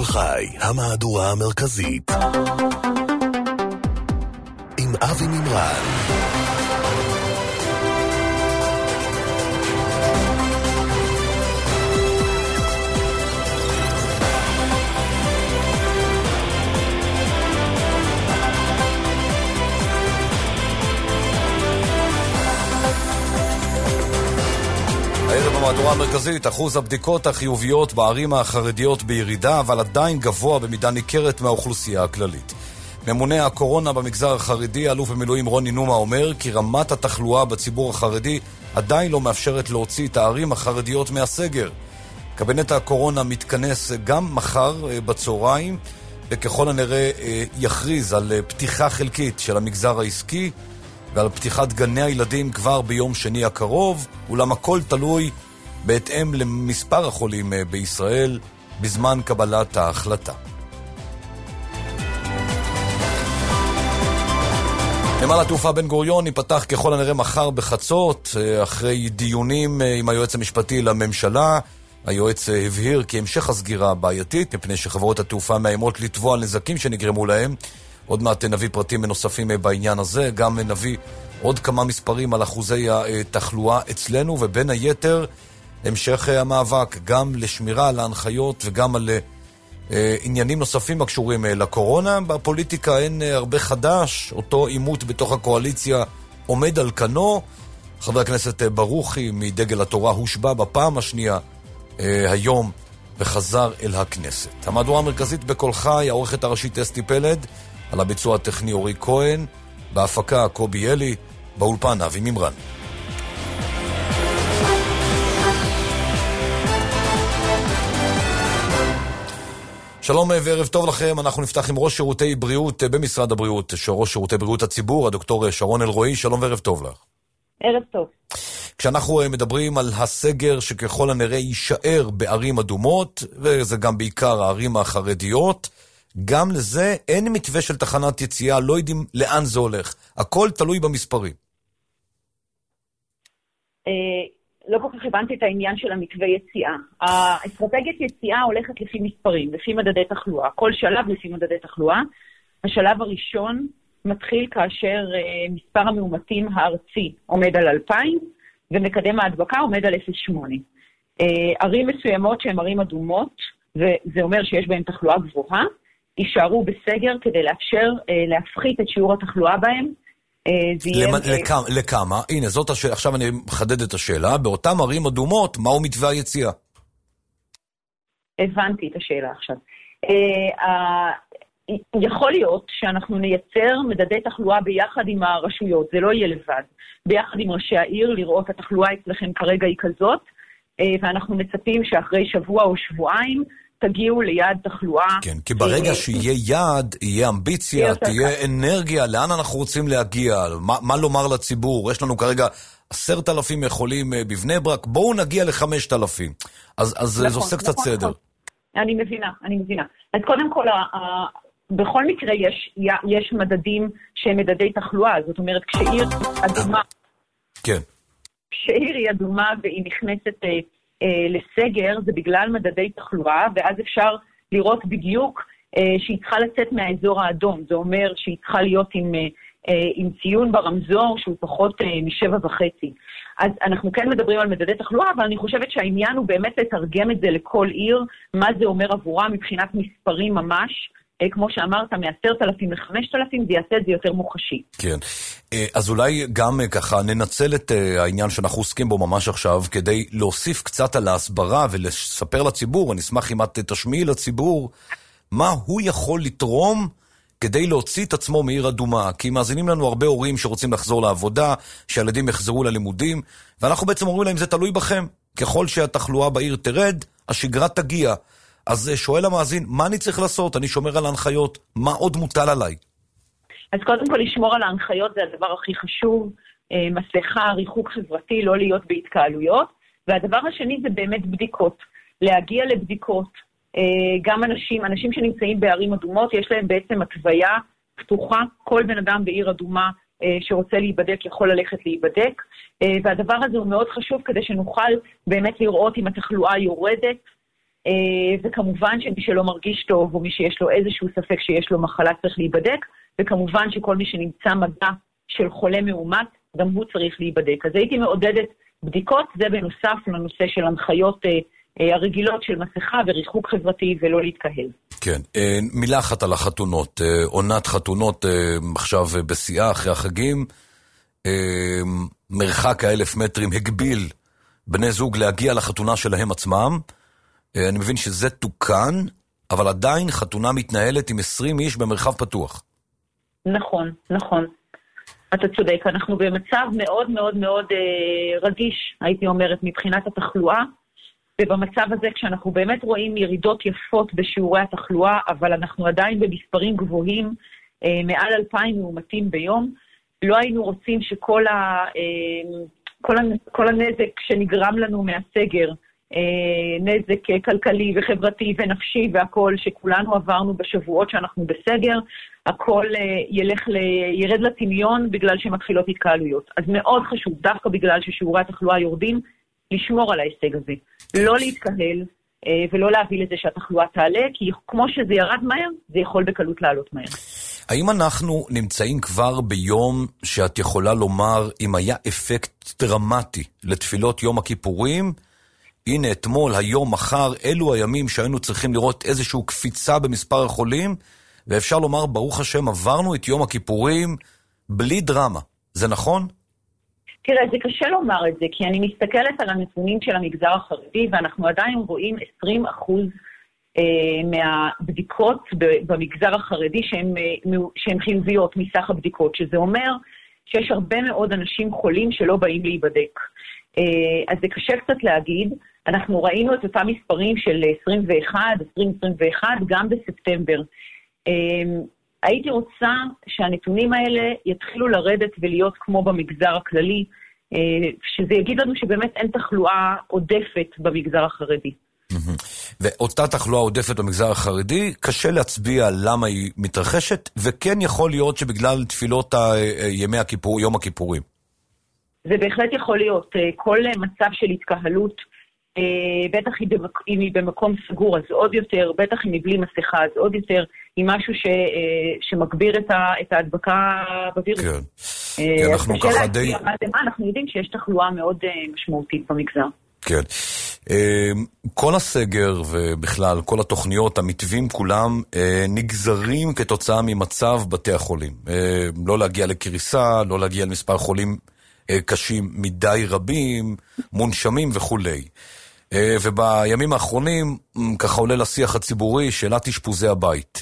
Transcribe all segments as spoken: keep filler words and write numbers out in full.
חי, המהדורה המרכזית. עם אבי מימרן. הערב במהדורה המרכזית, אחוז הבדיקות החיוביות בערים החרדיות בירידה, אבל עדיין גבוה במידה ניכרת מהאוכלוסייה הכללית. ממונה הקורונה במגזר החרדי, אלוף במילואים רוני נומה, אומר כי רמת התחלואה בציבור החרדי עדיין לא מאפשרת להוציא את הערים החרדיות מהסגר. קבינט הקורונה מתכנס גם מחר בצהריים, וככל הנראה יכריז על פתיחה חלקית של המגזר העסקי, ועל פתיחת גני הילדים כבר ביום שני הקרוב, אולם הכל תלוי בהתאם למספר החולים בישראל בזמן קבלת ההחלטה. נמל התעופה בן גוריון ייפתח ככל הנראה מחר בחצות, אחרי דיונים עם היועץ המשפטי לממשלה. היועץ הבהיר כי המשך הסגירה בעייתית, מפני שחברות התעופה מאיימות לתבוע על נזקים שנגרמו להם. עוד מעט נביא פרטים נוספים בעניין הזה, גם נביא עוד כמה מספרים על אחוזי התחלואה אצלנו, ובין היתר המשך המאבק גם לשמירה על ההנחיות וגם על אה, עניינים נוספים הקשורים אה, לקורונה. בפוליטיקה אין אה, הרבה חדש, אותו עימות בתוך הקואליציה עומד על כנו. חבר הכנסת אה, ברוכי מדגל התורה הושבע בפעם השנייה אה, היום וחזר אל הכנסת. המהדורה המרכזית בכל חי, העורכת הראשית אסתי פלד, על הביצוע הטכני אורי כהן, בהפקה קובי אלי, באולפן אבי מימרן. שלום וערב טוב לכם, אנחנו נפתח עם ראש שירותי בריאות במשרד הבריאות, ראש שירותי בריאות הציבור, הדוקטור שרון אלרועי. שלום וערב טוב לך. ערב טוב. כשאנחנו מדברים על הסגר שככל הנראה יישאר בערים אדומות, וזה גם בעיקר הערים החרדיות, גם לזה אין מתווה של תחנת יציאה, לא יודעים לאן זה הולך. הכל תלוי במספרים. לא כל כך הבנתי את העניין של המתווה יציאה. האסטרטגיית יציאה הולכת לפי מספרים, לפי מדדי תחלואה. כל שלב לפי מדדי תחלואה. השלב הראשון מתחיל כאשר מספר המאומתים הארצי עומד על אלפיים, ומקדם ההדבקה עומד על אפס נקודה שמונה. ערים מסוימות שהן ערים אדומות, וזה אומר שיש בהן תחלואה גבוהה, יישארו בסגר כדי לאפשר אה, להפחית את שיעור התחלואה בהם. אה, למ... יהיה... לכמה, לכמה? הנה, זאת השאלה. עכשיו אני מחדד את השאלה. באותם ערים אדומות, מהו מתווה היציאה? הבנתי את השאלה עכשיו. אה, אה, יכול להיות שאנחנו נייצר מדדי תחלואה ביחד עם הרשויות. זה לא יהיה לבד. ביחד עם ראשי העיר, לראות התחלואה אצלכם כרגע היא כזאת, אה, ואנחנו מצפים שאחרי שבוע או שבועיים, תגיעו ליעד תחלואה. כן, כי ברגע שיהיה יעד, יהיה אמביציה, תהיה אנרגיה, לאן אנחנו רוצים להגיע, מה, מה לומר לציבור? יש לנו כרגע עשרת אלפים יכולים בבני ברק, בואו נגיע לחמשת אלפים. אז, אז נכון, זה עושה קצת נכון, סדר. נכון. אני מבינה, אני מבינה. אז קודם כל, ה, ה, בכל מקרה יש, יש מדדים שהם מדדי תחלואה, זאת אומרת, כשעיר אדומה, כן. כשעיר היא אדומה והיא נכנסת לסגר, זה בגלל מדדי תחלואה, ואז אפשר לראות בדיוק שהיא צריכה לצאת מהאזור האדום. זה אומר שהיא צריכה להיות עם, עם ציון ברמזור שהוא פחות משבע וחצי. אז אנחנו כן מדברים על מדדי תחלואה, אבל אני חושבת שהעניין הוא באמת לתרגם את זה לכל עיר, מה זה אומר עבורה מבחינת מספרים ממש, כמו שאמרת, מ-עשרת אלפים ל-חמשת אלפים, זה יעשה את זה יותר מוחשי. כן. אז אולי גם ככה ננצל את העניין שאנחנו עוסקים בו ממש עכשיו, כדי להוסיף קצת על ההסברה ולספר לציבור, אני אשמח אם את תשמיעי לציבור, מה הוא יכול לתרום כדי להוציא את עצמו מעיר אדומה. כי מאזינים לנו הרבה הורים שרוצים לחזור לעבודה, שהילדים יחזרו ללימודים, ואנחנו בעצם אומרים להם, זה תלוי בכם. ככל שהתחלואה בעיר תרד, השגרה תגיע. אז שואל המאזין, מה אני צריך לעשות? אני שומר על ההנחיות, מה עוד מוטל עליי? אז קודם כל לשמור על ההנחיות זה הדבר הכי חשוב, מסכה, ריחוק חברתי, לא להיות בהתקהלויות, והדבר השני זה באמת בדיקות, להגיע לבדיקות, גם אנשים, אנשים שנמצאים בערים אדומות, יש להם בעצם התוויה פתוחה, כל בן אדם בעיר אדומה שרוצה להיבדק יכול ללכת להיבדק, והדבר הזה הוא מאוד חשוב כדי שנוכל באמת לראות אם התחלואה יורדת, וכמובן שמי שלא מרגיש טוב, או מי שיש לו איזשהו ספק שיש לו מחלה צריך להיבדק, וכמובן שכל מי שנמצא מגע של חולה מאומת, גם הוא צריך להיבדק. אז הייתי מעודדת בדיקות, זה בנוסף לנושא של הנחיות הרגילות של מסכה וריחוק חברתי ולא להתקהל. כן, מילה אחת על החתונות, עונת חתונות עכשיו בשיאה אחרי החגים, מרחק האלף מטרים הגביל בני זוג להגיע לחתונה שלהם עצמם, אני מבין שזה תוקן, אבל עדיין חתונה מתנהלת עם עשרים איש במרחב פתוח. נכון, נכון. אתה צודק, אנחנו במצב מאוד מאוד מאוד אה, רגיש, הייתי אומרת, מבחינת התחלואה, ובמצב הזה כשאנחנו באמת רואים ירידות יפות בשיעורי התחלואה, אבל אנחנו עדיין במספרים גבוהים, אה, מעל אלפיים מאומתים ביום, לא היינו רוצים שכל ה, אה, כל, כל הנזק שנגרם לנו מהסגר, אה, נזק כלכלי וחברתי ונפשי והכל שכולנו עברנו בשבועות שאנחנו בסגר, הכל ילך ל... ירד לטמיון בגלל שמתחילות התקהלויות. אז מאוד חשוב, דווקא בגלל ששיעורי התחלואה יורדים, לשמור על ההישג הזה. לא להתקהל ולא להביא לזה שהתחלואה תעלה, כי כמו שזה ירד מהר, זה יכול בקלות לעלות מהר. האם אנחנו נמצאים כבר ביום שאת יכולה לומר אם היה אפקט דרמטי לתפילות יום הכיפורים? הנה אתמול, היום, מחר, אלו הימים שהיינו צריכים לראות איזושהי קפיצה במספר החולים, ואפשר לומר, ברוך השם, עברנו את יום הכיפורים בלי דרמה. זה נכון? תראה, זה קשה לומר את זה, כי אני מסתכלת על הנתונים של המגזר החרדי, ואנחנו עדיין רואים עשרים אחוז אה, מהבדיקות במגזר החרדי שהן, שהן חיוביות מסך הבדיקות, שזה אומר שיש הרבה מאוד אנשים חולים שלא באים להיבדק. אה, אז זה קשה קצת להגיד, אנחנו ראינו את אותם מספרים של עשרים ואחת, עשרים עשרים ואחת, גם בספטמבר. הייתי רוצה שהנתונים האלה יתחילו לרדת ולהיות כמו במגזר הכללי, שזה יגיד לנו שבאמת אין תחלואה עודפת במגזר החרדי. ואותה תחלואה עודפת במגזר החרדי, קשה להצביע למה היא מתרחשת, וכן יכול להיות שבגלל תפילות ימי הכיפור, יום הכיפורים. זה בהחלט יכול להיות. כל מצב של התקהלות, בטח אם היא במקום סגור, אז עוד יותר, בטח אם היא בלי מסכה, אז עוד יותר, היא משהו ש, שמגביר את, ה, את ההדבקה בווירוס. כן. אנחנו ככה די... אנחנו יודעים שיש תחלואה מאוד משמעותית במגזר. כן. כל הסגר ובכלל, כל התוכניות, המתווים כולם נגזרים כתוצאה ממצב בתי החולים. לא להגיע לקריסה, לא להגיע למספר חולים קשים מדי רבים, מונשמים וכולי. ובימים האחרונים ככה עולה לשיח הציבורי שאלת אשפוזי הבית.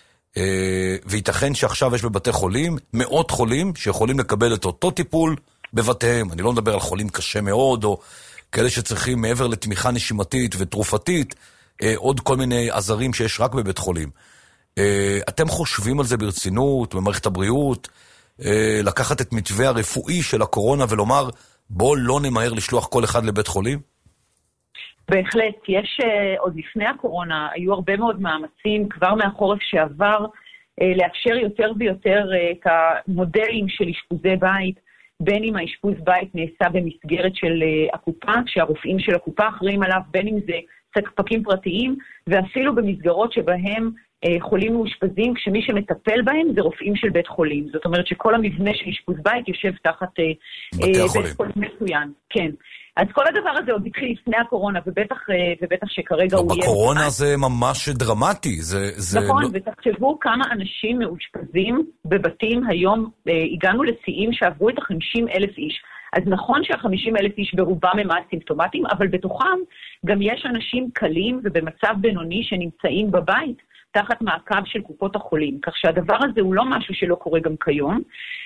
וייתכן שעכשיו יש בבתי חולים מאות חולים שיכולים לקבל את אותו טיפול בבתיהם. אני לא מדבר על חולים קשה מאוד או כאלה שצריכים מעבר לתמיכה נשימתית ותרופתית עוד כל מיני עזרים שיש רק בבית חולים. אתם חושבים על זה ברצינות במערכת הבריאות? לקחת את מתווה הרפואי של הקורונה ולומר בוא לא נמהר לשלוח כל אחד לבית חולים? בהחלט, יש עוד לפני הקורונה, היו הרבה מאוד מאמצים כבר מהחורף שעבר לאפשר יותר ויותר את המודלים של אשפוזי בית, בין אם האשפוז בית נעשה במסגרת של הקופה, שהרופאים של הקופה אחראים עליו, בין אם זה ספקים פרטיים, ואפילו במסגרות שבהם חולים מאושפזים, כשמי שמטפל בהם זה רופאים של בית חולים. זאת אומרת שכל המבנה של אשפוז בית יושב תחת בתי החולים. בית חולים מצוין. כן. אז כל הדבר הזה עוד התחיל לפני הקורונה, ובטח, ובטח שכרגע הוא יהיה... בקורונה זה ממש דרמטי. זה, זה נכון, לא... ותחשבו כמה אנשים מאושפזים בבתים היום, הגענו לשיאים שעברו את ה-חמישים אלף איש. אז נכון שה-חמישים אלף איש ברובם הם אסימפטומטיים, אבל בתוכם גם יש אנשים קלים ובמצב בינוני שנמצאים בבית, תחת מעקב של קופות החולים. כך שהדבר הזה הוא לא משהו שלא קורה גם כיום.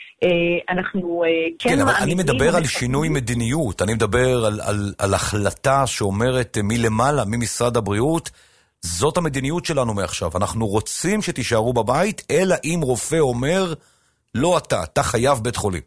אנחנו כן... כן, אבל אני מדבר על שינוי מדיניות, אני מדבר על, על, על החלטה שאומרת מלמעלה, ממשרד הבריאות, זאת המדיניות שלנו מעכשיו. אנחנו רוצים שתישארו בבית, אלא אם רופא אומר, לא אתה, אתה חייב בית חולים.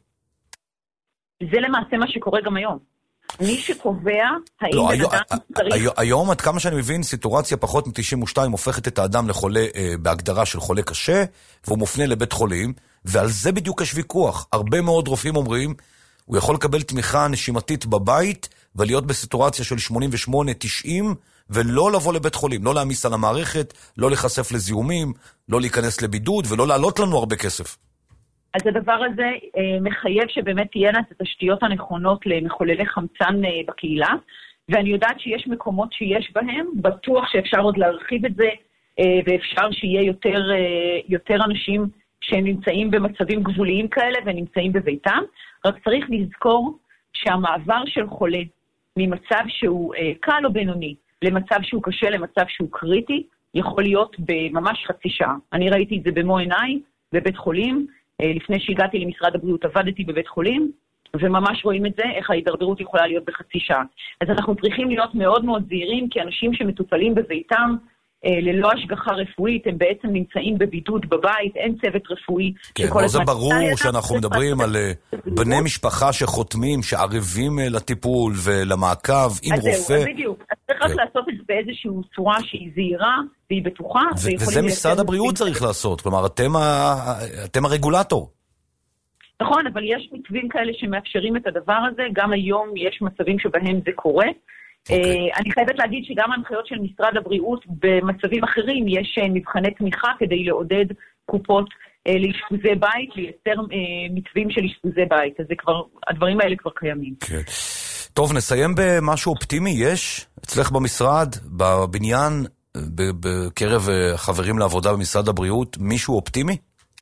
זה למעשה מה שקורה גם היום. מי שקובע, האם לא, בן היום, אדם צריך... היום, היום, עד כמה שאני מבין, סיטואציה פחות מ-תשעים ושתיים הופכת את האדם לחולה, אה, בהגדרה של חולה קשה, והוא מופנה לבית חולים, ועל זה בדיוק יש ויכוח. הרבה מאוד רופאים אומרים, הוא יכול לקבל תמיכה נשימתית בבית, ולהיות בסיטואציה של שמונים ושמונה תשעים, ולא לבוא לבית חולים, לא להמיס על המערכת, לא לחשף לזיהומים, לא להיכנס לבידוד, ולא לעלות לנו הרבה כסף. אז הדבר הזה אה, מחייב שבאמת תהיינה את התשתיות הנכונות למחוללי חמצן אה, בקהילה, ואני יודעת שיש מקומות שיש בהם, בטוח שאפשר עוד להרחיב את זה, אה, ואפשר שיהיה יותר, אה, יותר אנשים שנמצאים במצבים גבוליים כאלה ונמצאים בביתם, רק צריך לזכור שהמעבר של חולה ממצב שהוא אה, קל או בינוני, למצב שהוא קשה, למצב שהוא קריטי, יכול להיות בממש חצי שעה. אני ראיתי את זה במו עיניי, בבית חולים, לפני שהגעתי למשרד הבריאות עבדתי בבית חולים, וממש רואים את זה, איך ההידרדרות יכולה להיות בחצי שעה. אז אנחנו צריכים להיות מאוד מאוד זהירים, כי אנשים שמטופלים בביתם, ללא השגחה רפואית, הם בעצם נמצאים בבידוד בבית, אין צוות רפואי. כן, זה ברור שאנחנו מדברים על בני משפחה שחותמים, שערבים לטיפול ולמעקב עם רופא. אז זהו, בדיוק. אז צריך רק לעשות את זה באיזושהי צורה שהיא זהירה, והיא בטוחה. וזה משרד הבריאות צריך לעשות, כלומר, אתם הרגולטור. נכון, אבל יש מתווים כאלה שמאפשרים את הדבר הזה, גם היום יש מצבים שבהם זה קורה. Okay. אני חייבת להגיד שגם ההנחיות של משרד הבריאות במצבים אחרים יש מבחני תמיכה כדי לעודד קופות לאשפוזי בית, לייצר מתווים של אשפוזי בית, אז זה כבר, הדברים האלה כבר קיימים. Okay. טוב, נסיים במשהו אופטימי. יש אצלך במשרד, בבניין, בקרב חברים לעבודה במשרד הבריאות, מישהו אופטימי?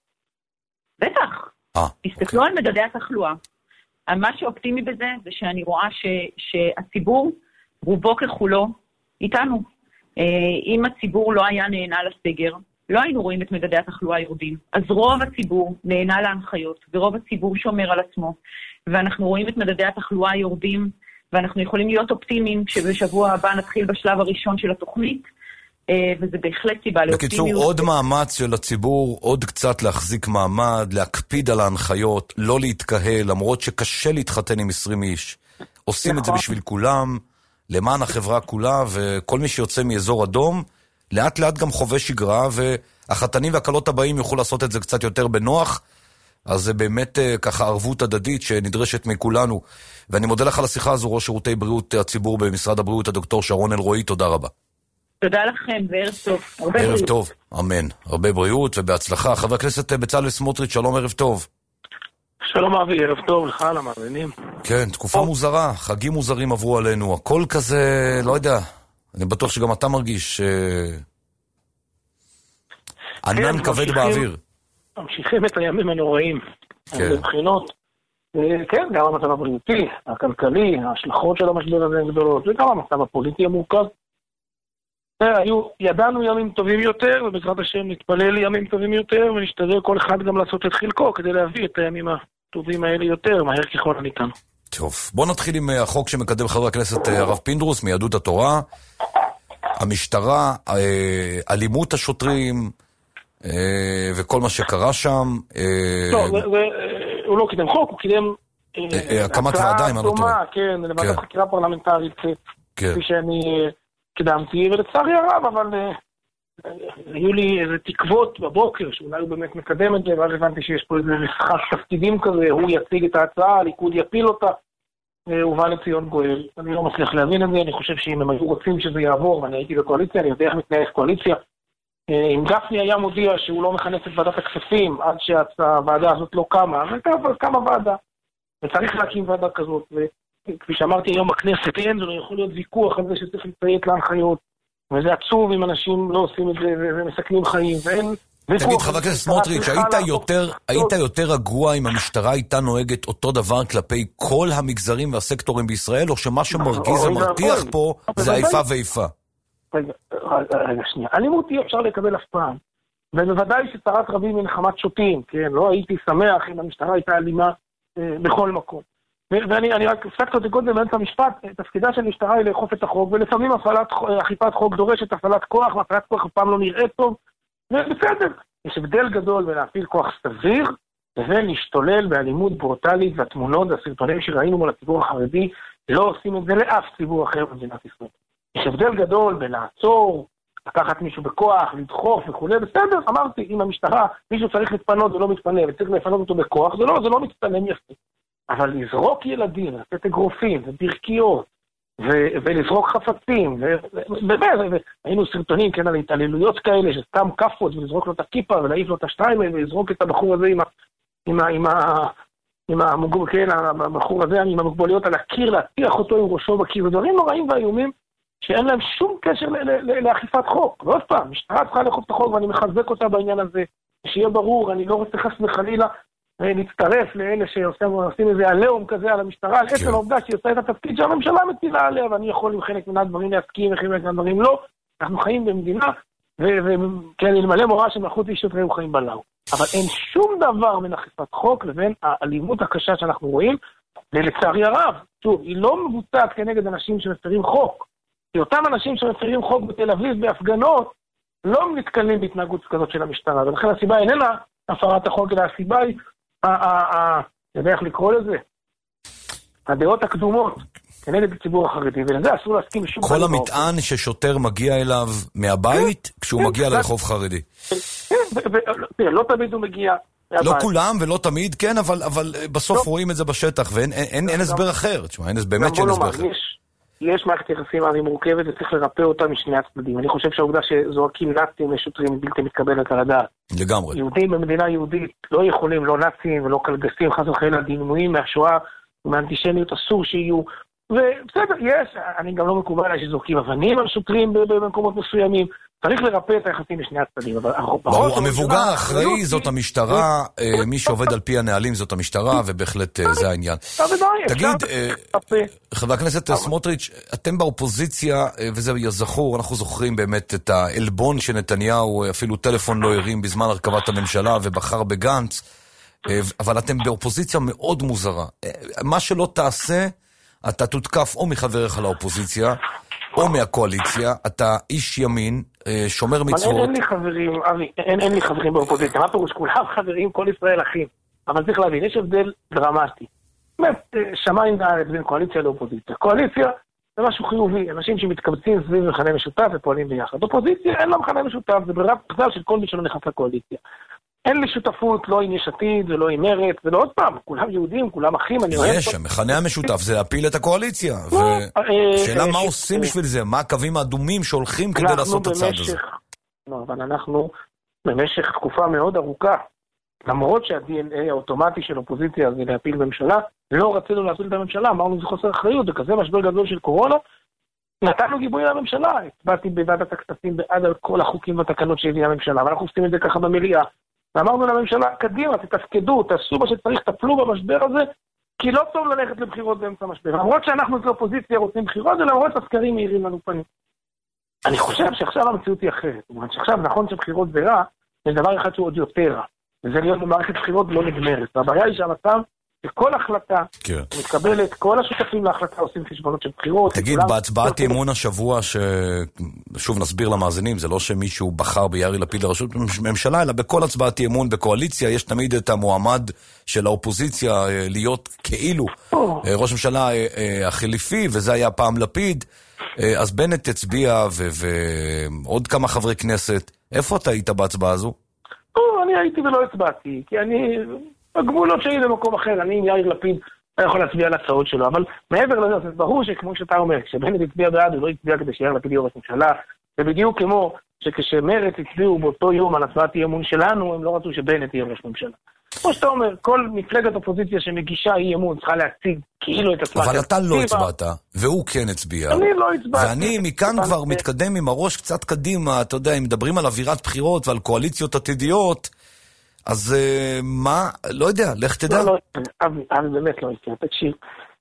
בטח. אה, תסתכלו okay. על מדדי התחלואה. מה שאופטימי בזה זה שאני רואה ש, שהציבור רובו ככולו איתנו. אם הציבור לא היה נהנה לסגר, לא היינו רואים את מדדי התחלואה יורדים. אז רוב הציבור נהנה להנחיות, ורוב הציבור שומר על עצמו. ואנחנו רואים את מדדי התחלואה יורדים, ואנחנו יכולים להיות אופטימיים שבשבוע הבא נתחיל בשלב הראשון של התוכנית, וזה בהחלט סיבה לאופטימיות. בקיצור, עוד מאמץ של הציבור, עוד קצת להחזיק מעמד, להקפיד על ההנחיות, לא להתקהל, למרות שקשה להתחתן עם עשרים איש. עושים את זה בשביל כולם, למען החברה כולה, וכל מי שיוצא מאזור אדום, לאט לאט גם חווה שגרה, והחתנים והקלות הבאים יוכלו לעשות את זה קצת יותר בנוח, אז זה באמת ככה ערבות הדדית שנדרשת מכולנו. ואני מודה לך על השיחה הזו, ראש שירותי בריאות הציבור במשרד הבריאות, הדוקטור שרון אלרועי, תודה רבה. תודה לכם, וערב טוב. הרבה ערב בריאות. טוב, אמן. הרבה בריאות ובהצלחה. חבר הכנסת בצלאל סמוטריץ', שלום, ערב טוב. שלום אבי, ערב טוב לך, למאזינים. כן, תקופה טוב. מוזרה, חגים מוזרים עברו עלינו, הכל כזה, לא יודע, אני בטוח שגם אתה מרגיש ענן כן, כבד ממשיכים, באוויר. ממשיכים את הימים הנוראים, כן. מבחינות, כן, גם המצב הבריאותי, הכלכלי, ההשלכות של המשבר הזה גדולות, וגם המצב הפוליטי המורכב. היו, ידענו ימים טובים יותר, ובעזרת השם נתפלל ימים טובים יותר, ונשתדל כל אחד גם לעשות את חלקו, כדי להביא את הימים הטובים האלה יותר, מהר ככל הניתן. טוב, בוא נתחיל עם החוק שמקדם חבר הכנסת הרב פינדרוס, מיהדות התורה, המשטרה, אלימות השוטרים, וכל מה שקרה שם. לא, הוא לא קידם חוק, הוא קידם הקמת ועדה, אם אני לא טועה. כן, לוועדת חקירה פרלמנטרית, כפי שאני קדמתי, ולצערי הרב, אבל היו לי איזה תקוות בבוקר, שאולי הוא באמת מקדם את זה, ואז הבנתי שיש פה איזה משחק תפקידים כזה, הוא יציג את ההצעה, הליכוד יפיל אותה, ובא לציון גואל. אני לא מצליח להבין את זה, אני חושב שאם הם היו רוצים שזה יעבור, ואני הייתי בקואליציה, אני יודע איך מתנהלת קואליציה. אם גפני היה מודיע שהוא לא מכנס את ועדת הכספים, עד שהוועדה הזאת לא קמה, אז קמה ועדה. וצריך להקים ועדה כזאת, וכפי שאמרתי היום בכנסת, אין, זה לא יכול להיות ויכוח על זה שצריך לציית להנחיות, וזה עצוב אם אנשים לא עושים את זה ומסכנים חיים, ואין... תגיד, חבר הכנסת סמוטריץ', היית יותר רגוע אם המשטרה הייתה נוהגת אותו דבר כלפי כל המגזרים והסקטורים בישראל, או שמה שמרגיז ומרתיח פה זה איפה ואיפה? רגע, רגע, שנייה. אלימות אי אפשר לקבל אף פעם, ובוודאי שצרת רבים מנחמת שוטים, כן? לא הייתי שמח אם המשטרה הייתה אלימה בכל מקום. ואני רק הפסקת אותי קודם באמצע המשפט, תפקידה של משטרה היא לאכוף את החוק, ולפעמים אכיפת חוק דורשת הפעלת כוח, והפעלת כוח אף פעם לא נראית טוב, ובסדר. יש הבדל גדול בין להפעיל כוח סביר, לבין להשתולל באלימות ברוטלית, והתמונות והסרטונים שראינו מול הציבור החרדי, לא עושים את זה לאף ציבור אחר במדינת ישראל. יש הבדל גדול בין לעצור, לקחת מישהו בכוח, לדחוף וכו', בסדר, אמרתי, אם המשטרה, מישהו צריך להתפנות ולא מתפנה, וצריך לפנות אותו בכוח, זה לא, זה לא מצטלם יפה. אבל לזרוק ילדים, לתת אגרופים וברכיות, ולזרוק חפצים, ובאמת, היינו סרטונים, כן, על התעללויות כאלה, שסתם כפות, ולזרוק לו את הכיפה, ולהעיף לו את השטריימל, ולזרוק את הבחור הזה עם הבחור הזה, עם המוגבלויות על הקיר, להטיח אותו עם ראשו בקיר, ודברים נוראים ואיומים, שאין להם שום קשר לאכיפת חוק. ועוד פעם, משטרה צריכה לאכוף את החוק, ואני מחזק אותה בעניין הזה, שיהיה ברור, אני לא רוצה חס וחלילה להצטרף לאלה שעושים איזה עליהום כזה על המשטרה, על עצם העובדה שהיא עושה את התפקיד שהממשלה מטילה עליה, ואני יכול עם חלק מן הדברים להסכים, וחלק מן הדברים לא. אנחנו חיים במדינה, וכן, אלמלא מוראה שמלכות אישות ראו חיים בלאו. אבל אין שום דבר בין אכיפת חוק לבין האלימות הקשה שאנחנו רואים, ולצערי הרב, שוב, היא לא מבוצעת כנגד אנשים שמפרים חוק. כי אותם אנשים שמפרים חוק בתל אביב בהפגנות, לא מתקלים בהתנהגות כזאת של המשטרה, ולכן הסיבה איננה הפרת החוק, אלא הסיבה היא, אני יודע איך לקרוא לזה, הדעות הקדומות כנגד הציבור החרדי, ולזה אסור להסכים שום כל המטען ששוטר מגיע אליו מהבית, כשהוא מגיע לרחוב חרדי. כן, לא תמיד הוא מגיע מהבית. לא כולם ולא תמיד, כן, אבל בסוף רואים את זה בשטח, ואין הסבר אחר. באמת שאין הסבר אחר. יש מערכת יחסים ערים מורכבת וצריך לרפא אותה משני הצדדים. אני חושב שהעובדה שזועקים נאצים לשוטרים בלתי מתקבלת על הדעת. לגמרי. יהודים במדינה יהודית לא יכולים, לא נאצים ולא קלגסים, חס וחלילה דימויים מהשואה ומהאנטישמיות אסור שיהיו. ובסדר, יש, אני גם לא מקובל עליי שזורקים אבנים על שוטרים במקומות מסוימים. צריך לרפא את היחסים משני הצדדים. ברור, המבוגר האחראי זאת המשטרה, מי שעובד על פי הנהלים זאת המשטרה, ובהחלט זה העניין. תגיד, חבר הכנסת סמוטריץ', אתם באופוזיציה, וזה זכור, אנחנו זוכרים באמת את האלבון שנתניהו, אפילו טלפון לא הרים בזמן הרכבת הממשלה, ובחר בגנץ, אבל אתם באופוזיציה מאוד מוזרה. מה שלא תעשה, אתה תותקף או מחבריך לאופוזיציה, או מהקואליציה, אתה איש ימין, שומר מצוות. אין לי חברים, אבי, אין לי חברים באופוזיציה. מה פירוש? כולם חברים, כל ישראל אחים. אבל צריך להבין, יש הבדל דרמטי. באמת, שמיים והארץ בין קואליציה לאופוזיציה. קואליציה זה משהו חיובי, אנשים שמתקבצים סביב מכנה משותף ופועלים ביחד. אופוזיציה אין לה מכנה משותף, זה ברירת מחדל של כל מי שלא נכנס לקואליציה. אין לי שותפות, לא עם יש עתיד ולא עם מרצ, ולא עוד פעם, כולם יהודים, כולם אחים, אני אוהב... יש, המכנה המשותף זה להפיל את הקואליציה, ושאלה מה עושים בשביל זה, מה הקווים האדומים שהולכים כדי לעשות את הצעד הזה? לא, אבל אנחנו במשך תקופה מאוד ארוכה, למרות שה-די אן איי האוטומטי של אופוזיציה זה להפיל ממשלה, לא רצינו להפיל את הממשלה, אמרנו זה חוסר אחריות, וכזה משבר גדול של קורונה, נתנו גיבוי לממשלה, הצבעתי בוועדת הכספים בעד על כל החוקים והתקנות שהביאה הממשלה, ואנחנו עושים את זה ככה במליאה. ואמרנו לממשלה, קדימה, תתפקדו, תעשו מה שצריך, תפלו במשבר הזה, כי לא טוב ללכת לבחירות באמצע המשבר. למרות שאנחנו כאופוזיציה רוצים בחירות, ולמרות הסקרים מהירים לנו פנים. אני חושב שעכשיו המציאות היא אחרת. זאת אומרת שעכשיו נכון שבחירות זה רע, יש דבר אחד שהוא עוד יותר רע. וזה להיות במערכת בחירות לא נגמרת. והבעיה היא שהמצב, שכל החלטה מתקבלת, כל השותפים להחלטה עושים חשבונות של בחירות. תגיד, בהצבעת אמון השבוע, ששוב נסביר למאזינים, זה לא שמישהו בחר ביאיר לפיד לראשות ממשלה, אלא בכל הצבעת אמון בקואליציה, יש תמיד את המועמד של האופוזיציה להיות כאילו ראש ממשלה החליפי, וזה היה פעם לפיד, אז בנט הצביע ועוד כמה חברי כנסת. איפה אתה היית בהצבעה הזו? אני הייתי ולא הצבעתי, כי אני... הגבולות שלי במקום אחר, אני עם יאיר לפיד לא יכול להצביע על הצעות שלו, אבל מעבר לזה, זה ברור שכמו שאתה אומר, כשבנט הצביע בעד, הוא לא הצביע כדי שיאיר לפיד יהיה ראש ממשלה, ובדיוק כמו שכשמרצ הצביעו באותו יום על הצבעת אי אמון שלנו, הם לא רצו שבנט יהיה ראש ממשלה. כמו שאתה אומר, כל מפלגת אופוזיציה שמגישה אי אמון צריכה להציג כאילו את עצמה. אבל אתה לא הצבעת, והוא כן הצביע. אני לא הצבעתי. ואני מכאן כבר מתקדם עם הראש קצת קדימה, אתה יודע, אם מדברים על אווירת בחירות ועל קואליציות עתידיות, אז מה, לא יודע, לך תדע. לא, לא, אבי, אבי באמת לא יודע, תקשיב.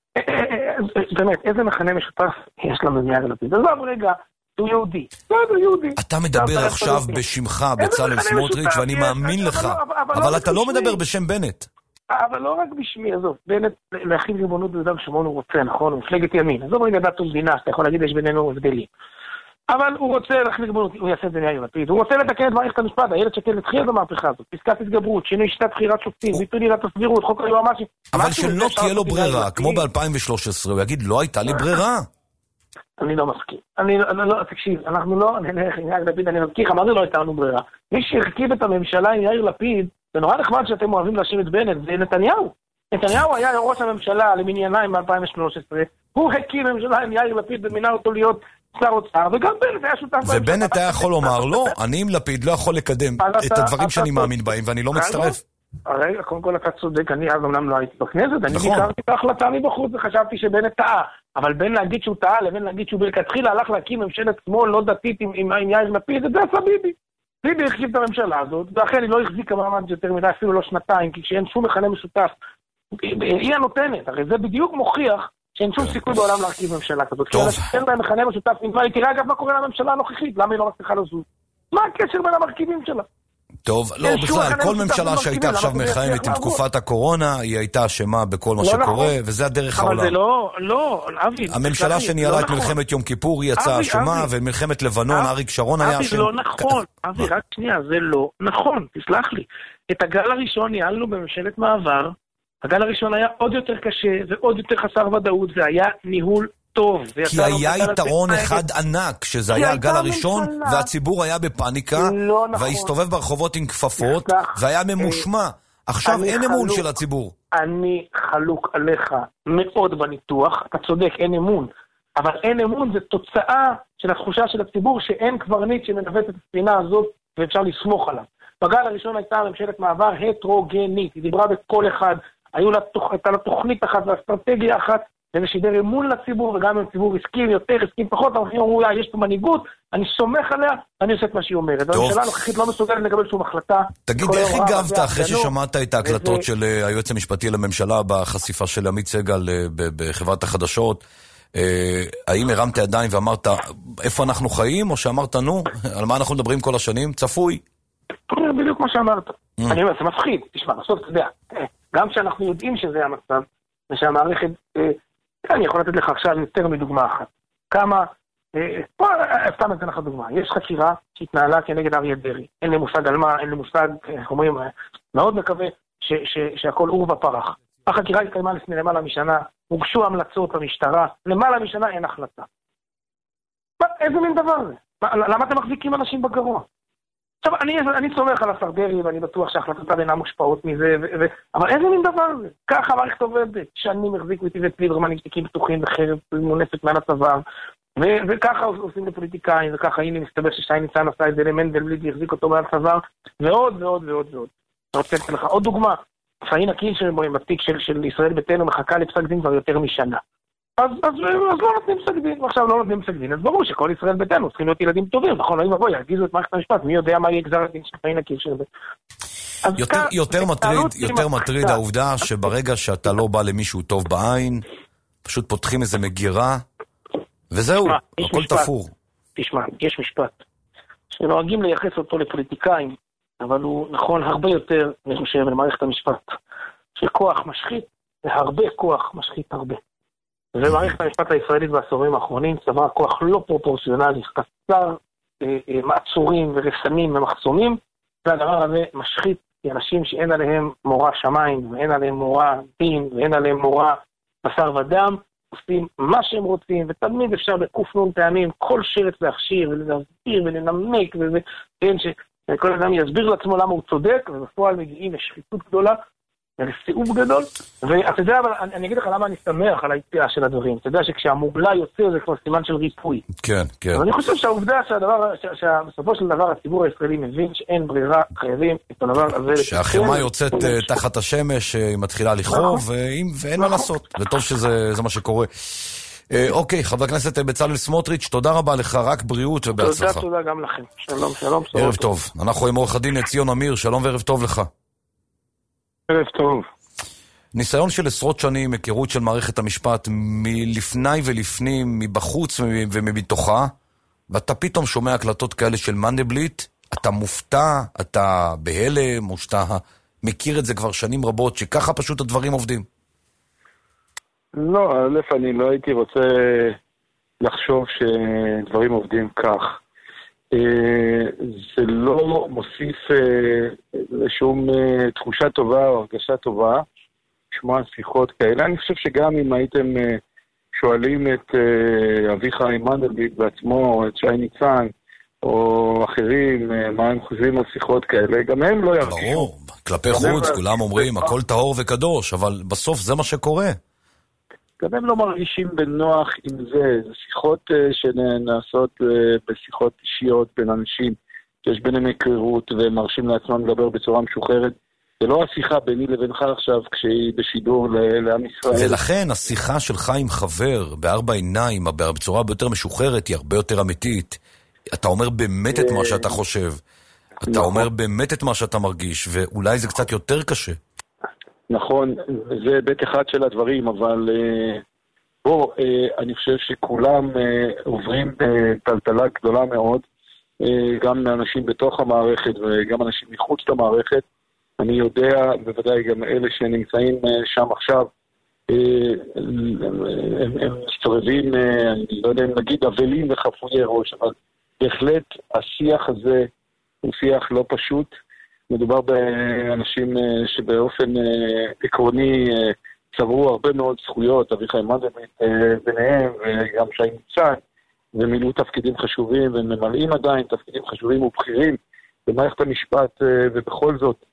באמת, איזה מכנה משותף יש לנו מיאיר לפיד? אז לא, רגע, הוא יהודי. לא, הוא יהודי. אתה מדבר עכשיו בשמך, בצלאל סמוטריץ', ואני מאמין לך, אבל אתה לא מדבר בשם בנט. אבל לא רק בשמי, עזוב, בנט להכין ריבונות ביהודה ושומרון הוא רוצה, נכון? הוא מפלגת ימין. עזוב רגע דת ומדינה, אתה יכול להגיד, יש בינינו הבדלים. אבל הוא רוצה להכניס גבולות, הוא יעשה את זה מיאיר לפיד. הוא רוצה לתקן את מערכת המשפט, הילד שקל התחיל במהפכה הזאת. פסקת התגברות, שינוי שיטת בחירת שופטים, ביטול עילת הסבירות, חוק היועמ"שים. אבל שלא תהיה לו ברירה, כמו ב-אלפיים ושלוש עשרה, הוא יגיד, לא הייתה לי ברירה. אני לא מסכים. אני לא, תקשיב, אנחנו לא, נלך עם יאיר לפיד, אני מזכיר, אמרתי לא הייתה לנו ברירה. מי שהרכיב את הממשלה עם יאיר לפיד, זה נורא נחמד שאתם אוהבים להאשים את בנט, זה נתניהו. נתניהו היה ראש הממשלה למנייניים ב-אלפיים ושלוש עשרה, הוא הקים ממשלה עם יאיר לפיד ומינה אותו להיות שר אוצר, וגם בנט היה שותף... ובנט היה יכול לומר, לא, אני עם לפיד לא יכול לקדם את הדברים שאני מאמין בהם, ואני לא מצטרף. הרגע, קודם כל אתה צודק, אני אז אמנם לא הייתי בכנסת, אני ביקרתי את ההחלטה מבחוץ וחשבתי שבנט טעה, אבל בין להגיד שהוא טעה לבין להגיד שהוא בלכתחילה הלך להקים ממשלת שמאל לא דתית עם יאיר לפיד, זה עשה ביבי. ביבי החליף את הממשלה הזאת, ואכן היא לא החזיקה מעמד יותר מדי, אפילו לא שנתיים, כי כשאין שום מכנה משותף, היא הנותנת, הרי זה בדיוק מוכיח שאין שום סיכוי בעולם להרכיב ממשלה כזאת. כשאין להם מכנה משותף, תראה אגב מה קורה לממשלה הנוכחית, למה היא לא מצליחה לזוז? מה הקשר בין המרכיבים שלה? טוב, לא, בכלל, כל ממשלה שהייתה עכשיו מכהנת עם תקופת הקורונה, היא הייתה אשמה בכל מה שקורה, וזה הדרך העולם. אבל זה לא, לא, אבי. הממשלה שניהלה את מלחמת יום כיפור, היא יצאה אשמה, ומלחמת לבנון, אריק שרון היה אשם. אבי, לא נכון. אבי, רק שנייה, זה לא נכון, תסלח לי. את הגל הראשון ניהלנו בממשלת מעבר, הגל הראשון היה עוד יותר קשה, ועוד יותר חסר ודאות, זה היה ניהול טוב. כי היה יתרון אחד ענק, שזה היה הגל הראשון, והציבור היה בפאניקה, והסתובב ברחובות עם כפפות, והיה ממושמע. עכשיו אין אמון של הציבור. אני חלוק עליך מאוד בניתוח, אתה צודק, אין אמון. אבל אין אמון זה תוצאה של התחושה של הציבור, שאין קברניט שמנווט את הספינה הזאת, ואפשר לסמוך עליו. בגל הראשון הייתה ממשלת מעבר הטרוגנית, היא דיברה בכל אחד, הייתה לה תוכנית אחת ואסטרטגיה אחת, וזה שידר אמון לציבור, וגם אם הציבור הסכים יותר, הסכים פחות, אנחנו אומרים, יש פה מנהיגות, אני סומך עליה, אני עושה את מה שהיא אומרת. הממשלה הנוכחית לא מסוגלת לקבל שום החלטה. תגיד, איך הגבת אחרי ששמעת את ההקלטות של היועץ המשפטי לממשלה בחשיפה של עמית סגל בחברת החדשות? האם הרמת ידיים ואמרת, איפה אנחנו חיים, או שאמרת, נו, על מה אנחנו מדברים כל השנים? צפוי? בדיוק מה שאמרת. אני אומר, זה מפחיד. תשמע, בסוף, אתה יודע, גם כשאנחנו יודעים שזה המצב, ושהמערכת, אני יכול לתת לך עכשיו יותר מדוגמה אחת. כמה, פה, סתם אתן לך דוגמה. יש חקירה שהתנהלה כנגד אריה דרעי. אין לי מושג על מה, אין לי מושג, איך אומרים, מאוד מקווה שהכל עור ופרח. החקירה התקיימה לפני למעלה משנה, הוגשו המלצות במשטרה, למעלה משנה אין החלטה. איזה מין דבר זה? למה אתם מחזיקים אנשים בגרוע? עכשיו, אני, אני סומך על השר דרעי, ואני בטוח שההחלטות אינן מושפעות מזה, ו, ו, אבל איזה מין דבר זה? ככה המערכת עובדת. שנים החזיקו איתי ופלידרמן עם תיקים פתוחים וחרב מונפת מעל הצוואר, ו- וככה עושים לפוליטיקאים, וככה הנה מסתבר ששי ניצן עשה את זה למנדלבליט והחזיק אותו מעל הצוואר, ועוד ועוד ועוד ועוד. אני רוצה לתת לך עוד דוגמה. פאינה קירשנבאום בתיק של, של ישראל ביתנו מחכה לפסק דין כבר יותר משנה. אז, אז, אז לא נותנים פסק דין, ועכשיו לא נותנים פסק דין, אז ברור שכל ישראל ביתנו צריכים להיות ילדים טובים, נכון? לא יבואו, ירגיזו את מערכת המשפט, מי יודע מה יהיה גזר הדין של פאינה קירשנבאום. יותר, יותר מטריד, יותר מטריד העובדה שברגע שאתה לא בא למישהו טוב בעין, פשוט פותחים איזה מגירה, וזהו, הכל תפור. תשמע, יש משפט, שנוהגים לייחס אותו לפוליטיקאים, אבל הוא נכון הרבה יותר, אני חושב, למערכת המשפט, שכוח משחית, והרבה כוח משחית הרבה. ומערכת המשפט הישראלית בעשורים האחרונים צברה כוח לא פרופורציונלי, חסר אה, אה, מעצורים ורסנים ומחסומים, והדבר הזה משחית אנשים שאין עליהם מורא שמיים, ואין עליהם מורא דין, ואין עליהם מורא בשר ודם, עושים מה שהם רוצים, ותמיד אפשר בקופנון פעמים כל שרץ להכשיר ולהסביר ולנמק, וכן שכל אדם יסביר לעצמו למה הוא צודק, ובפועל מגיעים לשחיתות גדולה, לסיאוב גדול, ואתה יודע, אבל אני אגיד לך למה אני שמח על היציאה של הדברים. אתה יודע שכשהמוגלה יוצא זה כבר סימן של ריפוי. כן, כן. אבל אני חושב שהעובדה שהדבר, שבסופו של דבר הציבור הישראלי מבין שאין ברירה, חייבים את הדבר הזה. שהחרמה יוצאת תחת השמש, היא מתחילה לחרוב, ואין מה לעשות. וטוב שזה מה שקורה. אוקיי, חבר הכנסת בצלאל סמוטריץ', תודה רבה לך, רק בריאות ובהצלחה. תודה, תודה גם לכם. שלום, שלום. ערב טוב. אנחנו עם עורך הדין ציון אמיר, שלום וערב טוב לך. ערב טוב. ניסיון של עשרות שנים, היכרות של מערכת המשפט מלפני ולפנים, מבחוץ ומבתוכה, ואתה פתאום שומע הקלטות כאלה של מנדלבליט, אתה מופתע, אתה בהלם, או שאתה מכיר את זה כבר שנים רבות, שככה פשוט הדברים עובדים. לא, אלף אני לא הייתי רוצה לחשוב שדברים עובדים כך. זה לא מוסיף לשום תחושה טובה או הרגשה טובה לשמוע שיחות כאלה. אני חושב שגם אם הייתם שואלים את אביחי מנדלבליט בעצמו או את שי ניצן או אחרים מה הם חושבים על שיחות כאלה, גם הם לא ירגישו. ברור, כלפי חוץ כולם אומרים הכל טהור וקדוש, אבל בסוף זה מה שקורה. גם הם לא מרגישים בנוח עם זה. זה שיחות שנעשות בשיחות אישיות בין אנשים, שיש ביניהם היכרות והם מרשים לעצמם לדבר בצורה משוחררת. זה לא השיחה ביני לבינך עכשיו כשהיא בשידור לעם ישראל. ולכן השיחה שלך עם חבר בארבע עיניים, בצורה ביותר משוחררת, היא הרבה יותר אמיתית. אתה אומר באמת את מה שאתה חושב. אתה אומר באמת את מה שאתה מרגיש, ואולי זה קצת יותר קשה. נכון, זה בית אחד של הדברים, אבל בוא, אני חושב שכולם עוברים טלטלה גדולה מאוד, גם אנשים בתוך המערכת וגם אנשים מחוץ למערכת. אני יודע, בוודאי גם אלה שנמצאים שם עכשיו, הם, הם מסתובבים, אני לא יודע אם נגיד אבלים וחפויי ראש, אבל בהחלט השיח הזה הוא שיח לא פשוט. מדובר באנשים שבאופן עקרוני צברו הרבה מאוד זכויות, אביחי מנדלבליט ביניהם, וגם שי ניצן, ומילאו תפקידים חשובים, וממלאים עדיין תפקידים חשובים ובכירים במערכת המשפט, ובכל זאת,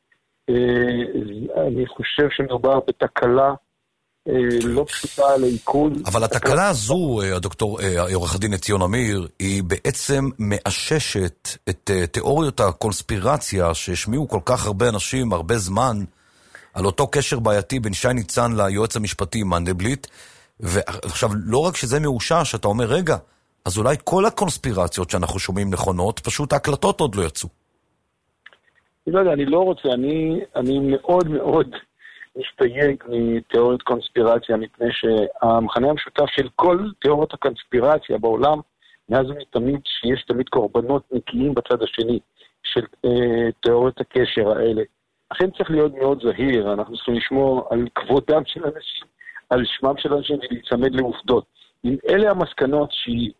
אני חושב שמדובר בתקלה לא פשוטה לעיכול. אבל התקלה הזו, הדוקטור, עורך הדין עציון אמיר, היא בעצם מאששת את תיאוריות הקונספירציה שהשמיעו כל כך הרבה אנשים הרבה זמן על אותו קשר בעייתי בין שי ניצן ליועץ המשפטי מנדלבליט. ועכשיו, לא רק שזה מאושש, אתה אומר, רגע, אז אולי כל הקונספירציות שאנחנו שומעים נכונות, פשוט ההקלטות עוד לא יצאו. אני לא יודע, אני לא רוצה, אני, אני מאוד מאוד מסתייג מתיאוריות קונספירציה, מפני שהמחנה המשותף של כל תיאוריות הקונספירציה בעולם, מאז ומתמיד שיש תמיד קורבנות נקיים בצד השני של אה, תיאוריות הקשר האלה. לכן צריך להיות מאוד זהיר, אנחנו צריכים לשמור על כבודם של אנשים, על שמם של אנשים ולהצמד לעובדות. אם אלה המסקנות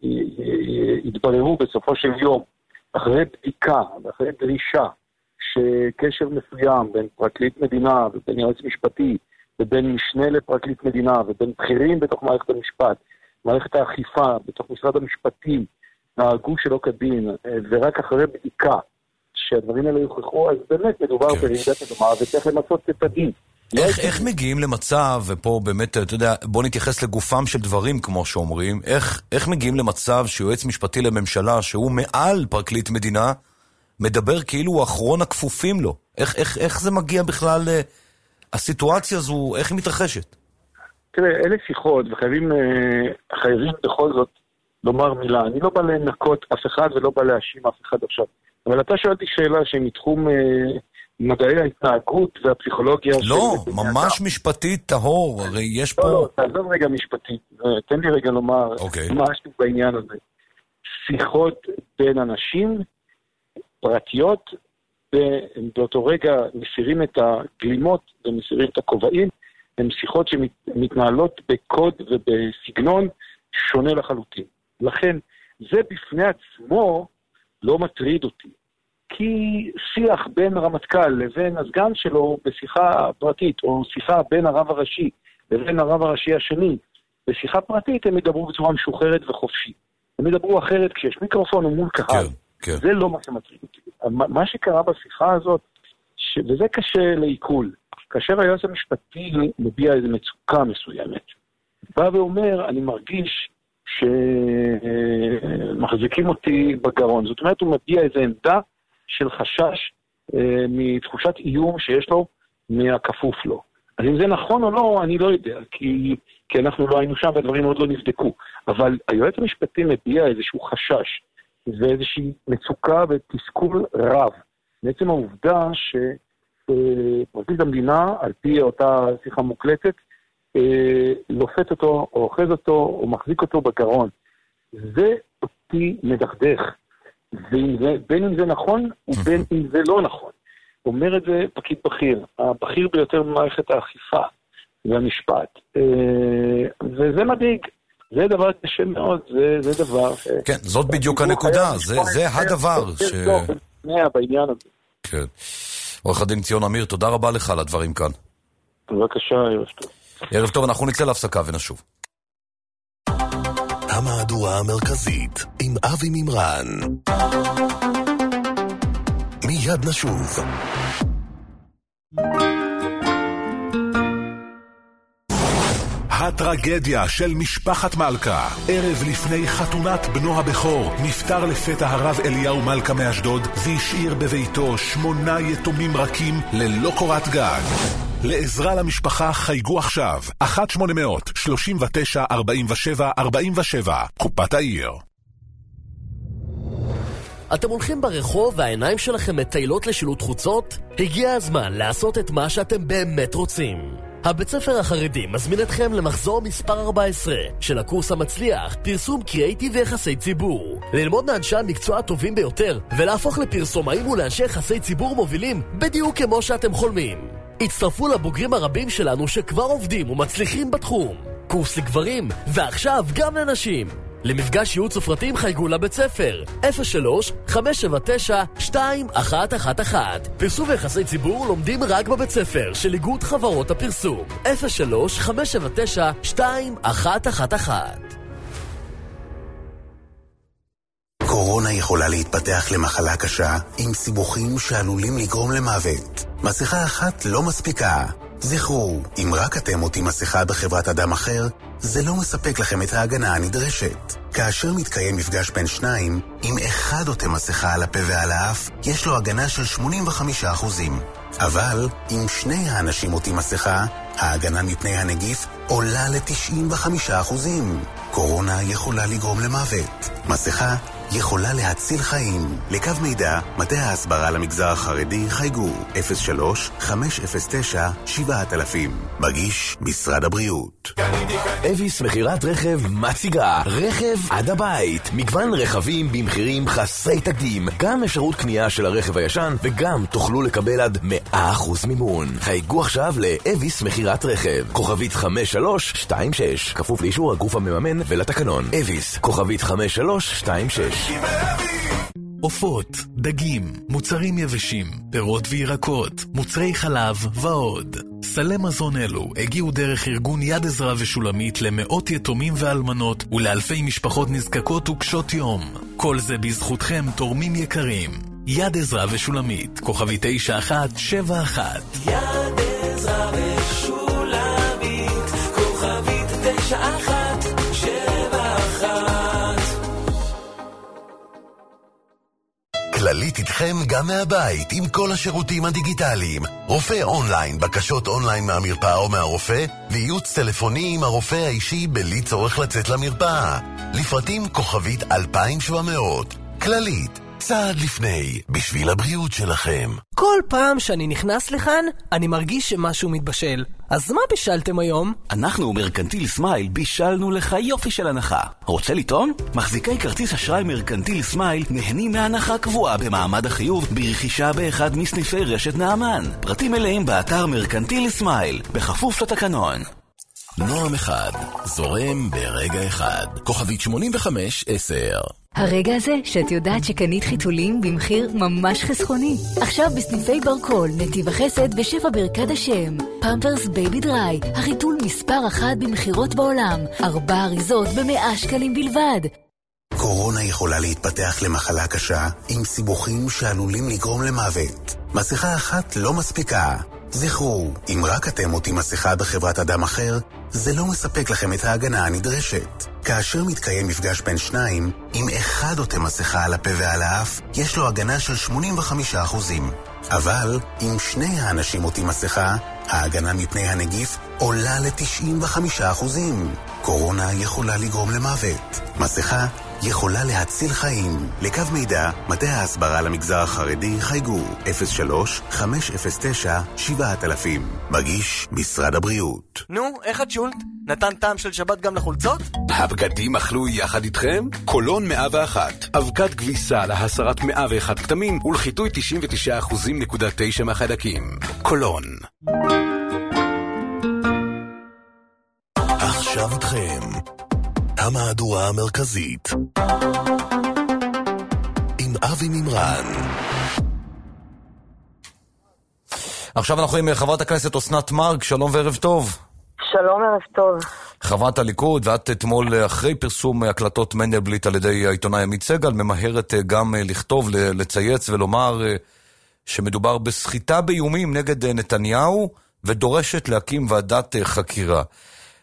שהתבררו בסופו של יום, אחרי בדיקה ואחרי דרישה, שקשר מסוים בין פרקליט מדינה ובין יועץ משפטי ובין משנה לפרקליט מדינה ובין בכירים בתוך מערכת המשפט, מערכת האכיפה בתוך משרד המשפטים, נהגו שלא כדין, ורק אחרי בדיקה שהדברים האלה יוכחו, אז באמת מדובר כן. ברעידת אדמה וצריך למצות את הדין. איך, איך מגיעים למצב, ופה באמת, אתה יודע, בוא נתייחס לגופם של דברים כמו שאומרים, איך, איך מגיעים למצב שיועץ משפטי לממשלה שהוא מעל פרקליט מדינה, מדבר כאילו הוא אחרון הכפופים לו. איך, איך, איך זה מגיע בכלל, הסיטואציה הזו, איך היא מתרחשת? תראה, אלה שיחות, וחייבים חייבים בכל זאת לומר מילה. אני לא בא לנקות אף אחד ולא בא להאשים אף אחד עכשיו. אבל אתה שאלתי שאלה שהיא מתחום מדעי ההתנהגות והפסיכולוגיה. לא, ממש משפטית טהור, הרי יש פה... לא, לא, תעזוב רגע משפטית. תן לי רגע לומר משהו בעניין הזה. שיחות בין אנשים פרטיות, ובאותו רגע מסירים את הגלימות ומסירים את הכובעים, הן שיחות שמתנהלות בקוד ובסגנון שונה לחלוטין. לכן, זה בפני עצמו לא מטריד אותי. כי שיח בין רמטכ"ל לבין הסגן שלו בשיחה פרטית, או שיחה בין הרב הראשי לבין הרב הראשי השני, בשיחה פרטית הם ידברו בצורה משוחררת וחופשית. הם ידברו אחרת כשיש מיקרופון או מול קהל. כן. כן. זה לא מה שמטריד אותי. מה שקרה בשיחה הזאת, ש... וזה קשה לעיכול, כאשר היועץ המשפטי מביע איזו מצוקה מסוימת, בא ואומר, אני מרגיש שמחזיקים אותי בגרון. זאת אומרת, הוא מביע איזו עמדה של חשש אה, מתחושת איום שיש לו מהכפוף לו. אז אם זה נכון או לא, אני לא יודע, כי, כי אנחנו לא היינו שם והדברים עוד לא נבדקו. אבל היועץ המשפטי מביע איזשהו חשש, ואיזושהי מצוקה ותסכול רב. בעצם העובדה שפרקליט המדינה, על פי אותה שיחה מוקלטת, לופת אותו, או אוחז אותו, או מחזיק אותו בגרון. זה אותי מדכדך. בין אם זה נכון, ובין אם זה לא נכון. אומר את זה פקיד בכיר, הבכיר ביותר במערכת האכיפה והמשפט. וזה מדאיג. זה דבר קשה מאוד, זה, זה דבר... כן, זאת בדיוק הנקודה, זה, זה הדבר ש... בעניין הזה. כן. עורך הדין ציון אמיר, תודה רבה לך על הדברים כאן. בבקשה, ערב טוב. ערב טוב, אנחנו נצא להפסקה ונשוב. המהדורה המרכזית עם אבי מימרן. מיד נשוב. הטרגדיה של משפחת מלכה. ערב לפני חתונת בנו הבכור, נפטר לפתע הרב אליהו מלכה מאשדוד, והשאיר בביתו שמונה יתומים רכים ללא קורת גג. לעזרה למשפחה חייגו עכשיו, אחת שמונה מאות שלושים ותשע ארבעים ושבע ארבעים ושבע, קופת העיר. אתם הולכים ברחוב והעיניים שלכם מטיילות לשילוט חוצות? הגיע הזמן לעשות את מה שאתם באמת רוצים. הבית ספר החרדי מזמין אתכם למחזור מספר ארבע עשרה של הקורס המצליח, פרסום קריאיטיב ויחסי ציבור. ללמוד מאנשי המקצוע הטובים ביותר ולהפוך לפרסומאים ולאנשי יחסי ציבור מובילים בדיוק כמו שאתם חולמים. הצטרפו לבוגרים הרבים שלנו שכבר עובדים ומצליחים בתחום. קורס לגברים ועכשיו גם לנשים. למפגש ייעוץ ופרטים חייגו לבית ספר אפס שלוש חמש שבע תשע שתיים אחת אחת אחת. פרסום ויחסי ציבור לומדים רק בבית ספר של איגוד חברות הפרסום אפס שלוש חמש שבע תשע שתיים אחת אחת אחת. קורונה יכולה להתפתח למחלה קשה עם סיבוכים שעלולים לגרום למוות. מסכה אחת לא מספיקה. זכרו, אם רק אתם עוטים מסכה בחברת אדם אחר, זה לא מספק לכם את ההגנה הנדרשת. כאשר מתקיים מפגש בין שניים, אם אחד עוטה מסכה על הפה ועל האף, יש לו הגנה של שמונים וחמישה אחוזים. אבל אם שני האנשים עוטים מסכה, ההגנה מפני הנגיף עולה ל-תשעים וחמישה אחוזים. קורונה יכולה לגרום למוות. מסכה יכולה להציל חיים. לקו מידע, מטה ההסברה למגזר החרדי חייגו אפס שלוש חמש אפס תשע שבע אלפים. מגיש משרד הבריאות. אביס מחירת רכב מציגה רכב עד הבית. מגוון רכבים במחירים חסרי תקדים. גם אפשרות קנייה של הרכב הישן וגם תוכלו לקבל עד מאה אחוז מימון. חייגו עכשיו לאביס מחירת רכב. כוכבית חמש שלוש שתיים שש. כפוף לאישור הגוף המממן ולתקנון. אביס, כוכבית חמש שלוש שתיים שש. עופות, דגים, מוצרים יבשים, פירות וירקות, מוצרי חלב ועוד. סלי מזון אלו הגיעו דרך ארגון יד עזרא ושולמית למאות יתומים ואלמנות ולאלפי משפחות נזקקות וקשות יום. כל זה בזכותכם תורמים יקרים. יד עזרא ושולמית, כוכבי תשע אחת שבע אחת. יד עזרא ושולמית, כוכבי תשע אחת שבע אחת. כללית איתכם גם מהבית עם כל השירותים הדיגיטליים. רופא אונליין, בקשות אונליין מהמרפאה או מהרופא, וייעוץ טלפוני עם הרופא האישי בלי צורך לצאת למרפאה. לפרטים כוכבית אלפיים שבע מאות. כללית, צעד לפני, בשביל הבריאות שלכם. כל פעם שאני נכנס לכאן, אני מרגיש שמשהו מתבשל. אז מה בישלתם היום? אנחנו מרקנטיל סמייל בישלנו לך יופי של הנחה. רוצה לטעון? מחזיקי כרטיס אשראי מרקנטיל סמייל נהנים מהנחה קבועה במעמד החיוב ברכישה באחד מסניפי רשת נעמן. פרטים מלאים באתר מרקנטיל סמייל, בכפוף לתקנון. נועם אחד, זורם ברגע אחד. כוכבית שמונים וחמש עשר. הרגע הזה שאת יודעת שקנית חיתולים במחיר ממש חסכוני. עכשיו בסניפי ברקול, נתיב החסד ושפע ברכד השם. פמפרס בייבי דריי, החיתול מספר אחת במחירות בעולם. ארבע אריזות במאה שקלים בלבד. קורונה יכולה להתפתח למחלה קשה עם סיבוכים שעלולים לגרום למוות. מסכה אחת לא מספיקה. זכרו, אם רק אתם עוטים מסכה בחברת אדם אחר, זה לא מספק לכם את ההגנה הנדרשת. כאשר מתקיים מפגש בין שניים, אם אחד עוטה מסכה על הפה ועל האף, יש לו הגנה של שמונים וחמישה אחוזים. אבל אם שני האנשים עוטים מסכה, ההגנה מפני הנגיף עולה ל-תשעים וחמישה אחוזים. קורונה יכולה לגרום למוות. מסכה יכולה להציל חיים. לקו מידע, מטה ההסברה למגזר החרדי חייגו אפס שלוש חמש אפס תשע שבע אלפים. מגיש משרד הבריאות. נו, איך את שולט? נתן טעם של שבת גם לחולצות? הבגדים אכלו יחד איתכם? קולון מאה ואחת. אבקת כביסה להסרת מאה ואחת כתמים ולחיטוי תשעים ותשעה אחוזים נקודה תשע מהחיידקים. קולון. עכשיו איתכם המהדורה המרכזית עם אבי מימרן. עכשיו אנחנו עם חברת הכנסת אסנת מארק. שלום וערב טוב. שלום, ערב טוב. חברת הליכוד, ואת אתמול אחרי פרסום הקלטות מנדלבליט על ידי העיתונאי עמית סגל ממהרת גם לכתוב, לצייץ ולומר שמדובר בסחיטה באיומים נגד נתניהו ודורשת להקים ועדת חקירה.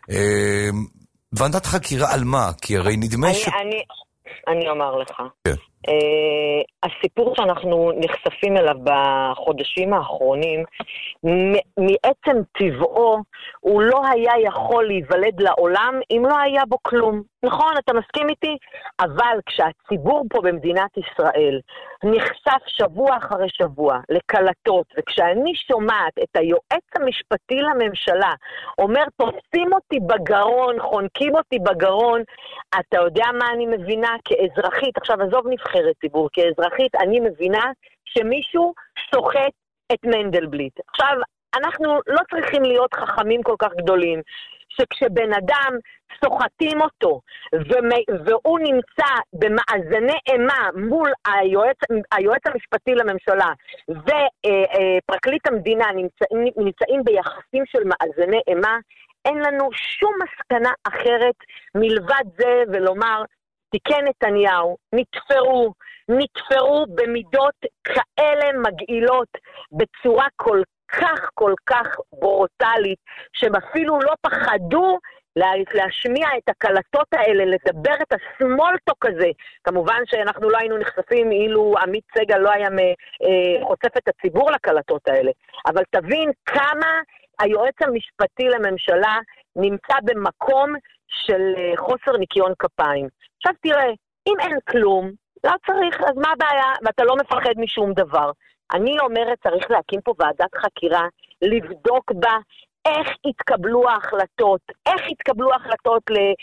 ועדת חקירה על מה? כי הרי נדמה ש... אני, אני אומר לך. כן. Uh, הסיפור שאנחנו נחשפים אליו בחודשים האחרונים, מעצם טבעו, הוא לא היה יכול להיוולד לעולם אם לא היה בו כלום. נכון, אתה מסכים איתי? אבל כשהציבור פה במדינת ישראל נחשף שבוע אחרי שבוע לקלטות, וכשאני שומעת את היועץ המשפטי לממשלה אומר, תופסים אותי בגרון, חונקים אותי בגרון, אתה יודע מה אני מבינה כאזרחית, עכשיו עזוב נבחרת ציבור, כאזרחית אני מבינה שמישהו סוחט את מנדלבליט. עכשיו, אנחנו לא צריכים להיות חכמים כל כך גדולים, שכשבן אדם סוחטים אותו, והוא נמצא במאזני אימה מול היועץ, היועץ המשפטי לממשלה, ופרקליט המדינה נמצאים, נמצאים ביחסים של מאזני אימה, אין לנו שום מסקנה אחרת מלבד זה ולומר, תיקי נתניהו נתפרו, נתפרו במידות כאלה מגעילות, בצורה כל כך כל כך ברוטלית, שהם אפילו לא פחדו להשמיע את הקלטות האלה, לדבר את הסמולטוק הזה. כמובן שאנחנו לא היינו נחשפים אילו עמית סגל לא היה חושף את הציבור לקלטות האלה. אבל תבין כמה היועץ המשפטי לממשלה נמצא במקום של חוסר ניקיון כפיים. עכשיו תראה, אם אין כלום, לא צריך, אז מה הבעיה? ואתה לא מפחד משום דבר. אני אומרת, צריך להקים פה ועדת חקירה, לבדוק בה איך התקבלו ההחלטות, איך התקבלו ההחלטות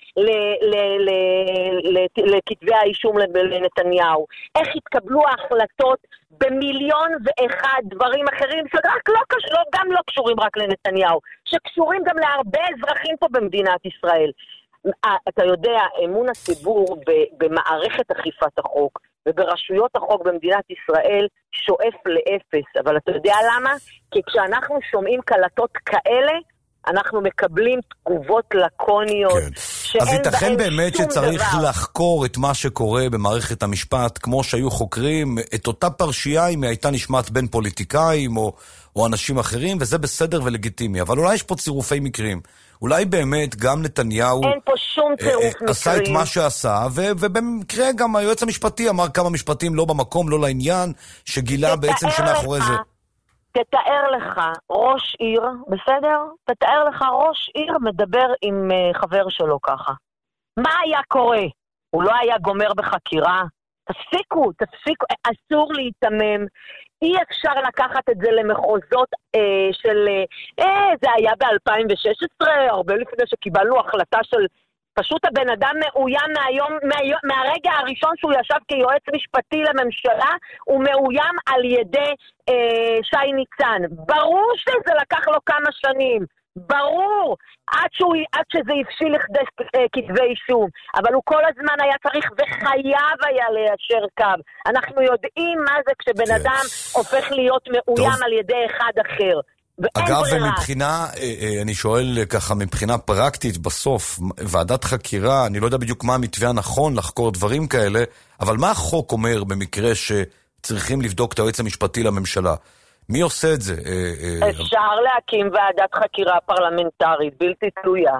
לכתבי האישום לנתניהו, איך התקבלו ההחלטות במיליון ואחד דברים אחרים, שרק לא, גם לא קשורים רק לנתניהו, שקשורים גם להרבה אזרחים פה במדינת ישראל. אתה יודע, אמון הציבור במערכת אכיפת החוק וברשויות החוק במדינת ישראל שואף לאפס, אבל אתה יודע למה? כי כשאנחנו שומעים קלטות כאלה, אנחנו מקבלים תגובות לקוניות, כן. שאין אז ייתכן באמת שצריך דבר. לחקור את מה שקורה במערכת המשפט, כמו שהיו חוקרים את אותה פרשייה אם הייתה נשמעת בין פוליטיקאים או, או אנשים אחרים, וזה בסדר ולגיטימי, אבל אולי יש פה צירופי מקרים. אולי באמת גם נתניהו אין פה שום צירוף מקרים. עשה את מה שעשה, ו- ובמקרה גם היועץ המשפטי אמר כמה משפטים לא במקום, לא לעניין, שגילה בעצם שמאחורי זה. תתאר לך ראש עיר, בסדר? תתאר לך ראש עיר מדבר עם uh, חבר שלו ככה. מה היה קורה? הוא לא היה גומר בחקירה? תפסיקו, תפסיקו, אסור להתאמם. אי אפשר לקחת את זה למחוזות אה, של, אה, זה היה ב-אלפיים ושש עשרה, הרבה לפני שקיבלנו החלטה של, פשוט הבן אדם מאוים מהיום, מהיום, מהרגע הראשון שהוא ישב כיועץ משפטי לממשלה, הוא מאוים על ידי אה, שי ניצן. ברור שזה לקח לו כמה שנים. ברור, עד, שהוא, עד שזה הבשיל לכדי כתבי אישום, אבל הוא כל הזמן היה צריך וחייב היה ליישר קו. אנחנו יודעים מה זה כשבן אדם הופך להיות מאוים על ידי אחד אחר. אגב, מבחינה, אני שואל ככה, מבחינה פרקטית בסוף, ועדת חקירה, אני לא יודע בדיוק מה המתווה הנכון לחקור דברים כאלה, אבל מה החוק אומר במקרה שצריכים לבדוק את היועץ המשפטי לממשלה? מי עושה את זה? אפשר להקים ועדת חקירה פרלמנטרית, בלתי תלויה.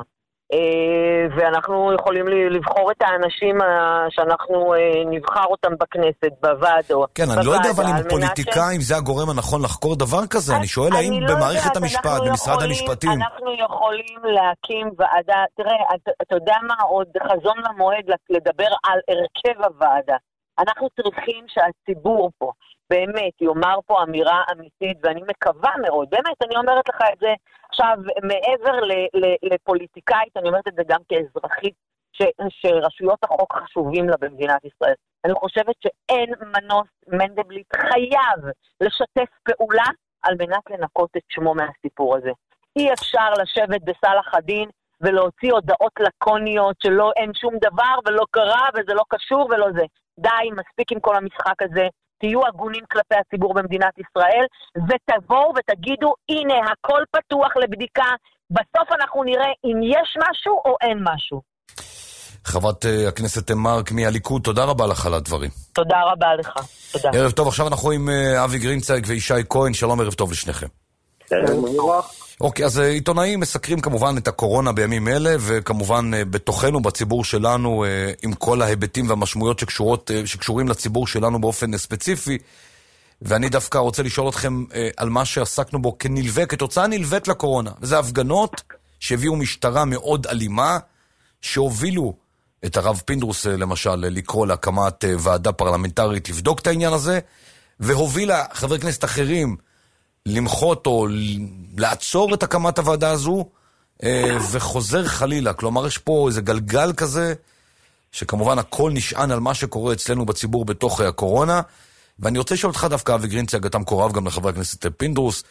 ואנחנו יכולים לבחור את האנשים שאנחנו נבחר אותם בכנסת, בוועד או... כן, אני לא יודע אבל אם פוליטיקאים זה הגורם הנכון לחקור דבר כזה. אני שואל האם במערכת המשפט, במשרד המשפטים... אנחנו יכולים להקים ועדה... תראה, אתה יודע מה עוד חזון למועד לדבר על הרכב הוועדה. אנחנו צריכים שהציבור פה באמת יאמר פה אמירה אמיתית, ואני מקווה מאוד, באמת, אני אומרת לך את זה עכשיו, מעבר ל- ל- לפוליטיקאית, אני אומרת את זה גם כאזרחית, ש- שרשויות החוק חשובים לה במדינת ישראל. אני חושבת שאין מנוס, מנדלבליט חייב לשתף פעולה, על מנת לנקות את שמו מהסיפור הזה. אי אפשר לשבת בסלח הדין, ולהוציא הודעות לקוניות, שלא אין שום דבר, ולא קרה, וזה לא קשור, ולא זה. די, מספיק עם כל המשחק הזה, תהיו הגונים כלפי הציבור במדינת ישראל, ותבואו ותגידו, הנה, הכל פתוח לבדיקה, בסוף אנחנו נראה אם יש משהו או אין משהו. חברת הכנסת מרק מהליכוד, תודה רבה לך על הדברים. תודה רבה לך, תודה. ערב טוב, עכשיו אנחנו עם אבי גרינצייג וישי כהן, שלום, ערב טוב לשניכם. ערב טוב. אוקיי, אז עיתונאים מסקרים כמובן את הקורונה בימים אלה, וכמובן בתוכנו, בציבור שלנו, עם כל ההיבטים והמשמעויות שקשורות, שקשורים לציבור שלנו באופן ספציפי. ואני דווקא רוצה לשאול אתכם על מה שעסקנו בו כנלווה, כתוצאה נלווית לקורונה. וזה הפגנות שהביאו משטרה מאוד אלימה, שהובילו את הרב פינדרוס, למשל, לקרוא להקמת ועדה פרלמנטרית לבדוק את העניין הזה, והובילה חברי כנסת אחרים למחות או לעצור את הקמת הוועדה הזו, וחוזר חלילה. כלומר, יש פה איזה גלגל כזה, שכמובן הכל נשען על מה שקורה אצלנו בציבור בתוך הקורונה. ואני רוצה לשאול אותך דווקא, אבי גרינצייג, אתה מקורב גם לחברי הכנסת פינדרוס,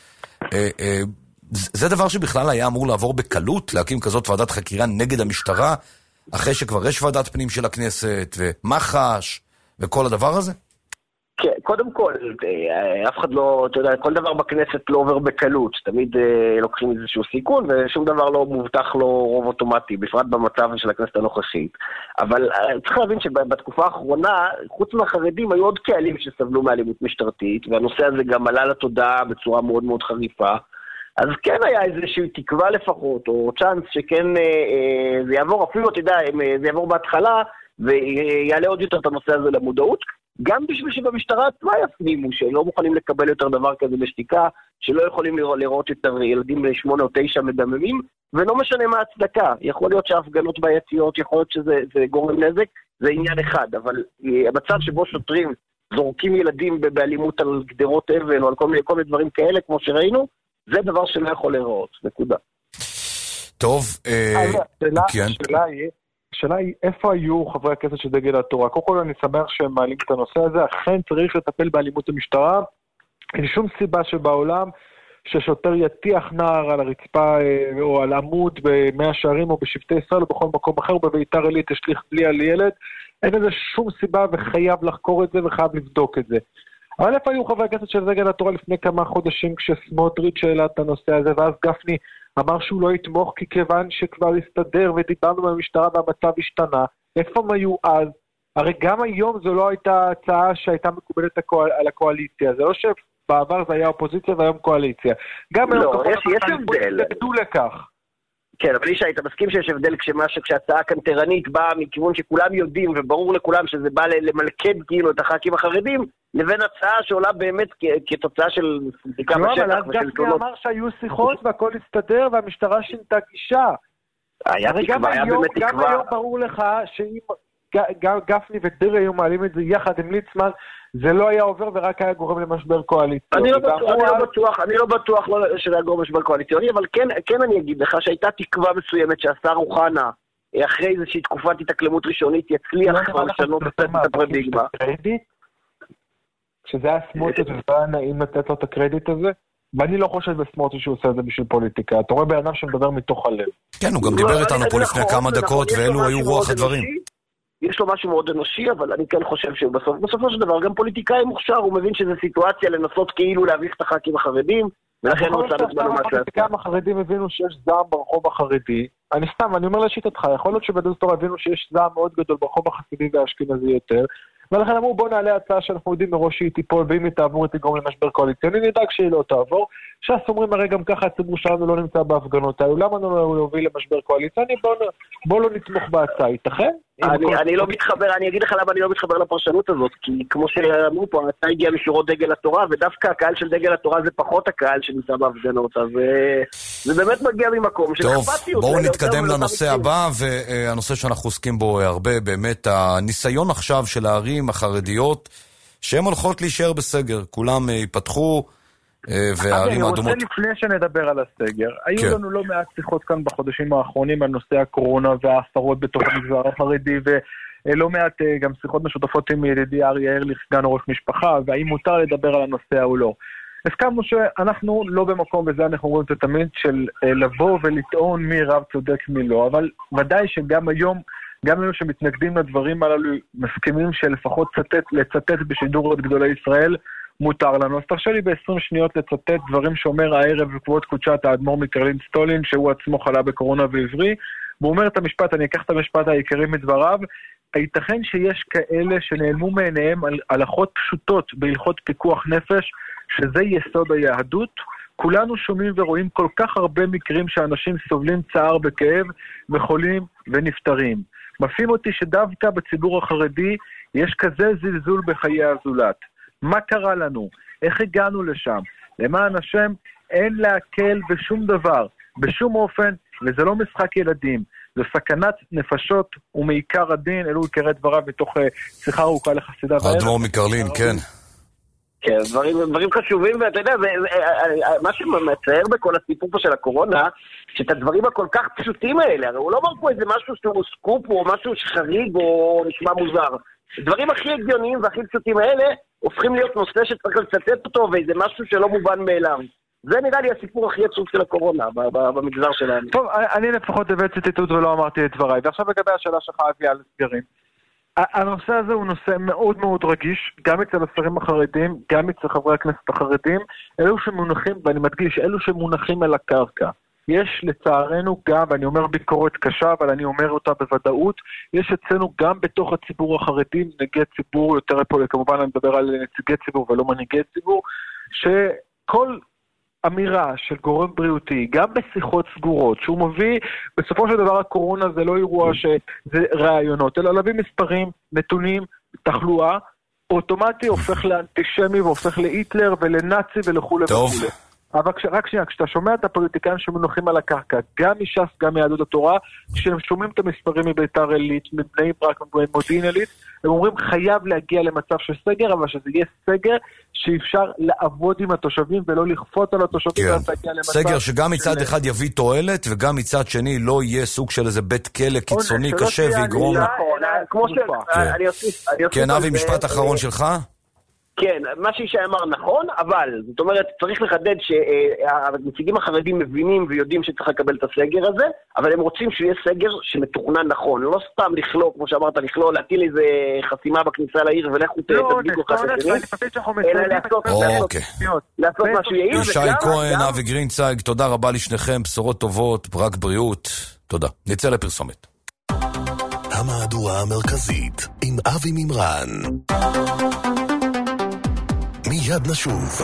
זה דבר שבכלל היה אמור לעבור בקלות, להקים כזאת ועדת חקירה נגד המשטרה, אחרי שכבר יש ועדת פנים של הכנסת, ומח"ש, וכל הדבר הזה? כן, קודם כל, אף אחד לא, אתה יודע, כל דבר בכנסת לא עובר בקלות, תמיד לוקחים איזשהו סיכון, ושום דבר לא מובטח לו רוב אוטומטי, בפרט במצב של הכנסת הנוכחית. אבל צריך להבין שבתקופה האחרונה, חוץ מהחרדים, היו עוד קהלים שסבלו מאלימות משטרתית, והנושא הזה גם עלה לתודעה בצורה מאוד מאוד חריפה. אז כן היה איזושהי תקווה לפחות, או צ'אנס שכן זה יעבור, אפילו, אתה יודע, זה יעבור בהתחלה, ויעלה עוד יותר את הנושא הזה למודעות, גם בשביל שבמשטרה עצמה יפנימו, שלא מוכנים לקבל יותר דבר כזה בשתיקה, שלא יכולים לראות יותר ילדים בני שמונה או תשע מדממים, ולא משנה מה הצדקה. יכול להיות שההפגנות בעייתיות, יכול להיות שזה גורם נזק, זה עניין אחד, אבל המצב שבו שוטרים זורקים ילדים באלימות על גדרות אבן, או על כל מיני, כל מיני דברים כאלה, כמו שראינו, זה דבר שלא יכול לראות, נקודה. טוב, כן. השאלה היא, איפה היו חברי הכנסת של דגל התורה? קודם כל אני שמח שהם מעלים את הנושא הזה, אכן צריך לטפל באלימות המשטרה, אין שום סיבה שבעולם ששוטר יטיח נער על הרצפה או על עמוד במאה שערים או בשבטי ישראל או בכל מקום אחר, בביתר עילית השליך בלי על ילד, אין לזה שום סיבה וחייב לחקור את זה וחייב לבדוק את זה. אבל איפה היו חברי הכנסת של דגל התורה לפני כמה חודשים כשסמוטריץ' העלה את הנושא הזה, ואז גפני אמר שהוא לא יתמוך כי כיוון שכבר הסתדר ודיברנו במשטרה והמצב השתנה. איפה הם היו אז? הרי גם היום זו לא הייתה הצעה שהייתה מקובלת על הקואליציה. זה לא שבעבר זה היה אופוזיציה והיום קואליציה. גם היום לא, יש, יש הבדל. תדעו לכך. כן, אבל אישה, אתה מסכים שיש הבדל כשמשהו, כשהצעה קנטרנית באה מכיוון שכולם יודעים וברור לכולם שזה בא למלכד כאילו את הח"כים החרדים, לבין הצעה שעולה באמת כתוצאה של בדיקה בשטח ושל תלונות. אבל אז גפני אמר שהיו שיחות והכל הסתדר והמשטרה שינתה גישה. היה תקווה, היה באמת תקווה. גם היום ברור לך שאם גפני ודרעי היו מעלים את זה יחד עם ליצמן, זה לא היה עובר ורק היה גורם למשבר קואליציוני. אני לא בטוח, אני לא בטוח שזה היה גורם למשבר קואליציוני, אבל כן אני אגיד לך שהייתה תקווה מסוימת שהשר אוחנה, אחרי איזושהי תקופת התאקלמות ראשונית, יצליח כבר לשנות את הפרדיגמה. שזה היה סמוטריץ' וזה היה נעים לתת לו את הקרדיט הזה, ואני לא חושב בסמוטריץ' שהוא עושה את זה בשביל פוליטיקה. אתה רואה באדם שמדבר מתוך הלב. כן, הוא גם דיבר איתנו פה לפני כמה דקות, ואלו היו רוח הדברים. יש לו משהו מאוד אנושי, אבל אני כן חושב שבסופו של דבר גם פוליטיקאי מוכשר, הוא מבין שזו סיטואציה לנסות כאילו להביך את הח"כים החרדים, ולכן הוא עושה בזמן מה שעשה. גם החרדים הבינו שיש זעם ברחוב החרדי. אני סתם, אני אומר לשיטתך, יכול להיות שבדל סטור הבינו שיש זעם מאוד גדול ברחוב החסידי והאשכנזי יותר, ולכן אמרו בוא נעלה הצעה שאנחנו יודעים מראש שהיא תיפול, ואם היא תעבור היא תגרום למשבר קואליציוני, נדאג שהיא לא תעבור. ש"ס אומרים הרי גם ככה הציבור שלנו לא נמצא בהפגנות האלו, למה לא להוביל למשבר קואליציוני? בוא לא נתמוך בהצעה, ייתכן? אני לא מתחבר, אני אגיד לך למה אני לא מתחבר לפרשנות הזאת, כי כמו שאמרו פה, ההצעה הגיעה משורות דגל התורה, ודווקא הקהל של דגל התורה זה פחות הקהל שנמצא בהפגנות, אז זה באמת מגיע ממקום של אכפתיות. טוב, בואו נתקדם לנושא הבא, והנושא שאנחנו עוסקים בו הרבה, באמת הניסיון עכשיו של הערים החרדיות, שהן הולכות להישאר בסגר, כולם ייפתחו, והערים האדומות... אני רוצה לפני שנדבר על הסגר, היו לנו לא מעט שיחות כאן בחודשים האחרונים על נושא הקורונה וההפרות בתוך המגזר החרדי, ולא מעט גם שיחות משותפות עם ידידי אריה ארליך, סגן עורך משפחה, והאם מותר לדבר על הנושא או לא. הסכמנו שאנחנו לא במקום, וזה אנחנו רואים את התמיד, של לבוא ולטעון מי רב צודק מי לא, אבל ודאי שגם היום, גם אלו שמתנגדים לדברים הללו, מסכימים שלפחות לצטט בשידור את גדולי ישראל, מותר לנו. אז תרשה לי ב-עשרים שניות לצטט דברים שאומר הערב וכבוד קודשת האדמו"ר מקרלין סטולין, שהוא עצמו חלה בקורונה ועברי, והוא אומר את המשפט, אני אקח את המשפט העיקרי מדבריו, הייתכן שיש כאלה שנעלמו מעיניהם על הלכות פשוטות בהלכות פיקוח נפש, שזה יסוד היהדות, כולנו שומעים ורואים כל כך הרבה מקרים שאנשים סובלים צער וכאב וחולים ונפטרים. מפעים אותי שדווקא בציבור החרדי יש כזה זלזול בחיי הזולת. מה קרה לנו? איך הגענו לשם? למען השם אין להקל בשום דבר, בשום אופן, וזה לא משחק ילדים. זו סכנת נפשות ומעיקר הדין, אלו עיקרי דבריו בתוך שיחה ארוכה לחסידה. האדמו"ר מקרלין, כן. כן, דברים, דברים חשובים, ואתה יודע, מה שמצער בכל הסיפור פה של הקורונה, שאת הדברים הכל כך פשוטים האלה, הרי הוא לא אומר פה איזה משהו שהוא סקופ, או משהו שחריג, או נשמע מוזר. הדברים הכי הגיוניים והכי פשוטים האלה, הופכים להיות נושא שצריך לצטט אותו, ואיזה משהו שלא מובן מאליו. זה נראה לי הסיפור הכי עצוב של הקורונה, במגזר שלנו. טוב, אני לפחות הבאתי ציטוט ולא אמרתי את דבריי, ועכשיו לגבי השאלה שלך אבי על סגרים. הנושא הזה הוא נושא מאוד מאוד רגיש, גם אצל השרים החרדים, גם אצל חברי הכנסת החרדים, אלו שמונחים, ואני מדגיש, אלו שמונחים על הקרקע. יש לצערנו גם, ואני אומר ביקורת קשה, אבל אני אומר אותה בוודאות, יש אצלנו גם בתוך הציבור החרדים, נציגי ציבור, יותר פה, כמובן אני מדבר על נציגי ציבור ולא מנהיגי ציבור, שכל אמירה של גורם בריאותי, גם בשיחות סגורות, שהוא מביא, בסופו של דבר הקורונה זה לא אירוע שזה רעיונות, אלא להביא מספרים, נתונים, תחלואה, אוטומטי הופך לאנטישמי והופך להיטלר ולנאצי ולכו' וכו'. אבל כש, רק שנייה, כשאתה שומע את הפוליטיקאים שמנוחים על הקרקע, גם מש"ס, גם מיהדות התורה, כשהם שומעים את המספרים מביתר עילית, מבני ברק, ממודיעין עילית, הם אומרים חייב להגיע למצב של סגר, אבל שזה יהיה סגר שאפשר לעבוד עם התושבים ולא לכפות על התושבים. כן. סגר שגם מצד של... אחד יביא תועלת, וגם מצד שני לא יהיה סוג של איזה בית כלא קיצוני קשה ויגרום... כמו ש... אני אוסיף... כן, אבי, משפט אחרון שלך? כן, מה שישי אמר נכון, אבל, זאת אומרת, צריך לחדד שהנציגים החרדים מבינים ויודעים שצריך לקבל את הסגר הזה, אבל הם רוצים שיהיה סגר שמתוכנן נכון, לא סתם לכלוא, כמו שאמרת, לכלוא, להטיל איזה חסימה בכניסה לעיר ולכו תדביקו אחד לשני, אלא לעשות משהו יעיל. ישי כהן, אבי גרינצייג, תודה רבה לשניכם, בשורות טובות, רק בריאות, תודה. נצא לפרסומת. המהדורה המרכזית עם אבי מימרן. מיד נשוב.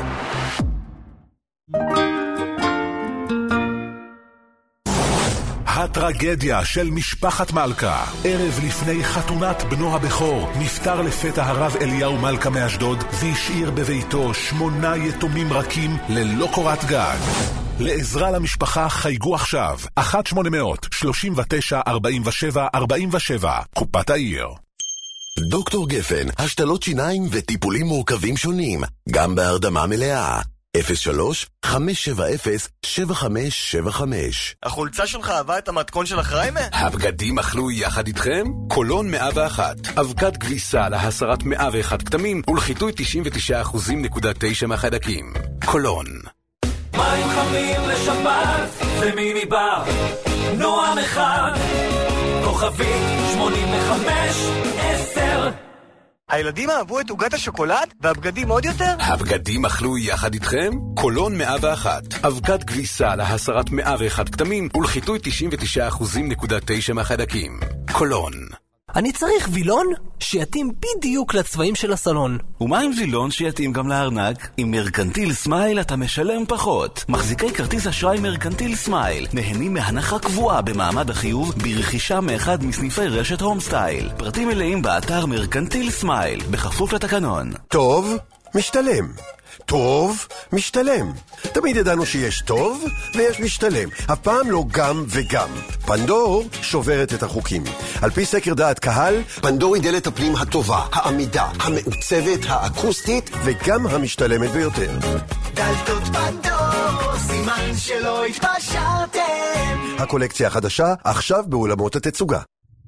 הטרגדיה של משפחת מלכה. ערב לפני חתונת בנו הבכור נפטר לפתע הרב אליהו מלכה מאשדוד והשאיר בביתו שמונה יתומים רכים ללא קורת גג. לעזרה למשפחה חייגו עכשיו אחת שמונה אפס אפס שלושים ותשע ארבעים ושבע ארבעים ושבע קופת העיר. דוקטור גפן, השתלות שיניים וטיפולים מורכבים שונים, גם בהרדמה מלאה. אפס שלוש חמש שבע אפס שבע חמש שבע חמש. החולצה שלך אהבה את המתכון של החריימה? הבגדים אכלו יחד איתכם? קולון מאה ואחת. אבקת כביסה להסרת מאה ואחת כתמים ולחיטוי תשעים ותשע אחוז נקודה תשע מהחיידקים. קולון. מים חמים לשבת זה מיני בר נועם אחד כוכבית שמונים וחמש עשר. הילדים אהבו את עוגת השוקולד והבגדים עוד יותר? הבגדים אכלו יחד איתכם? קולון מאה ואחת. אבקת כביסה להסרת מאה ואחת כתמים ולחיטוי תשעים ותשע אחוז נקודה תשע מהחיידקים. קולון. אני צריך וילון שיתאים בדיוק לצבעים של הסלון. ומה עם וילון שיתאים גם לארנק? עם מרקנטיל סמייל אתה משלם פחות. מחזיקי כרטיס אשראי מרקנטיל סמייל נהנים מהנחה קבועה במעמד החיוב ברכישה מאחד מסניפי רשת הום סטייל. פרטים מלאים באתר מרקנטיל סמייל בכפוף לתקנון. טוב, משתלם. טוב, משתלם. תמיד ידענו שיש טוב ויש משתלם. הפעם לא גם וגם. פנדור שוברת את החוקים. על פי סקר דעת קהל, פנדור היא דלת הפנים הטובה, העמידה, המעוצבת, האקוסטית וגם המשתלמת ביותר. דלתות פנדור, סימן שלא התפשרתם. הקולקציה החדשה עכשיו באולמות התצוגה.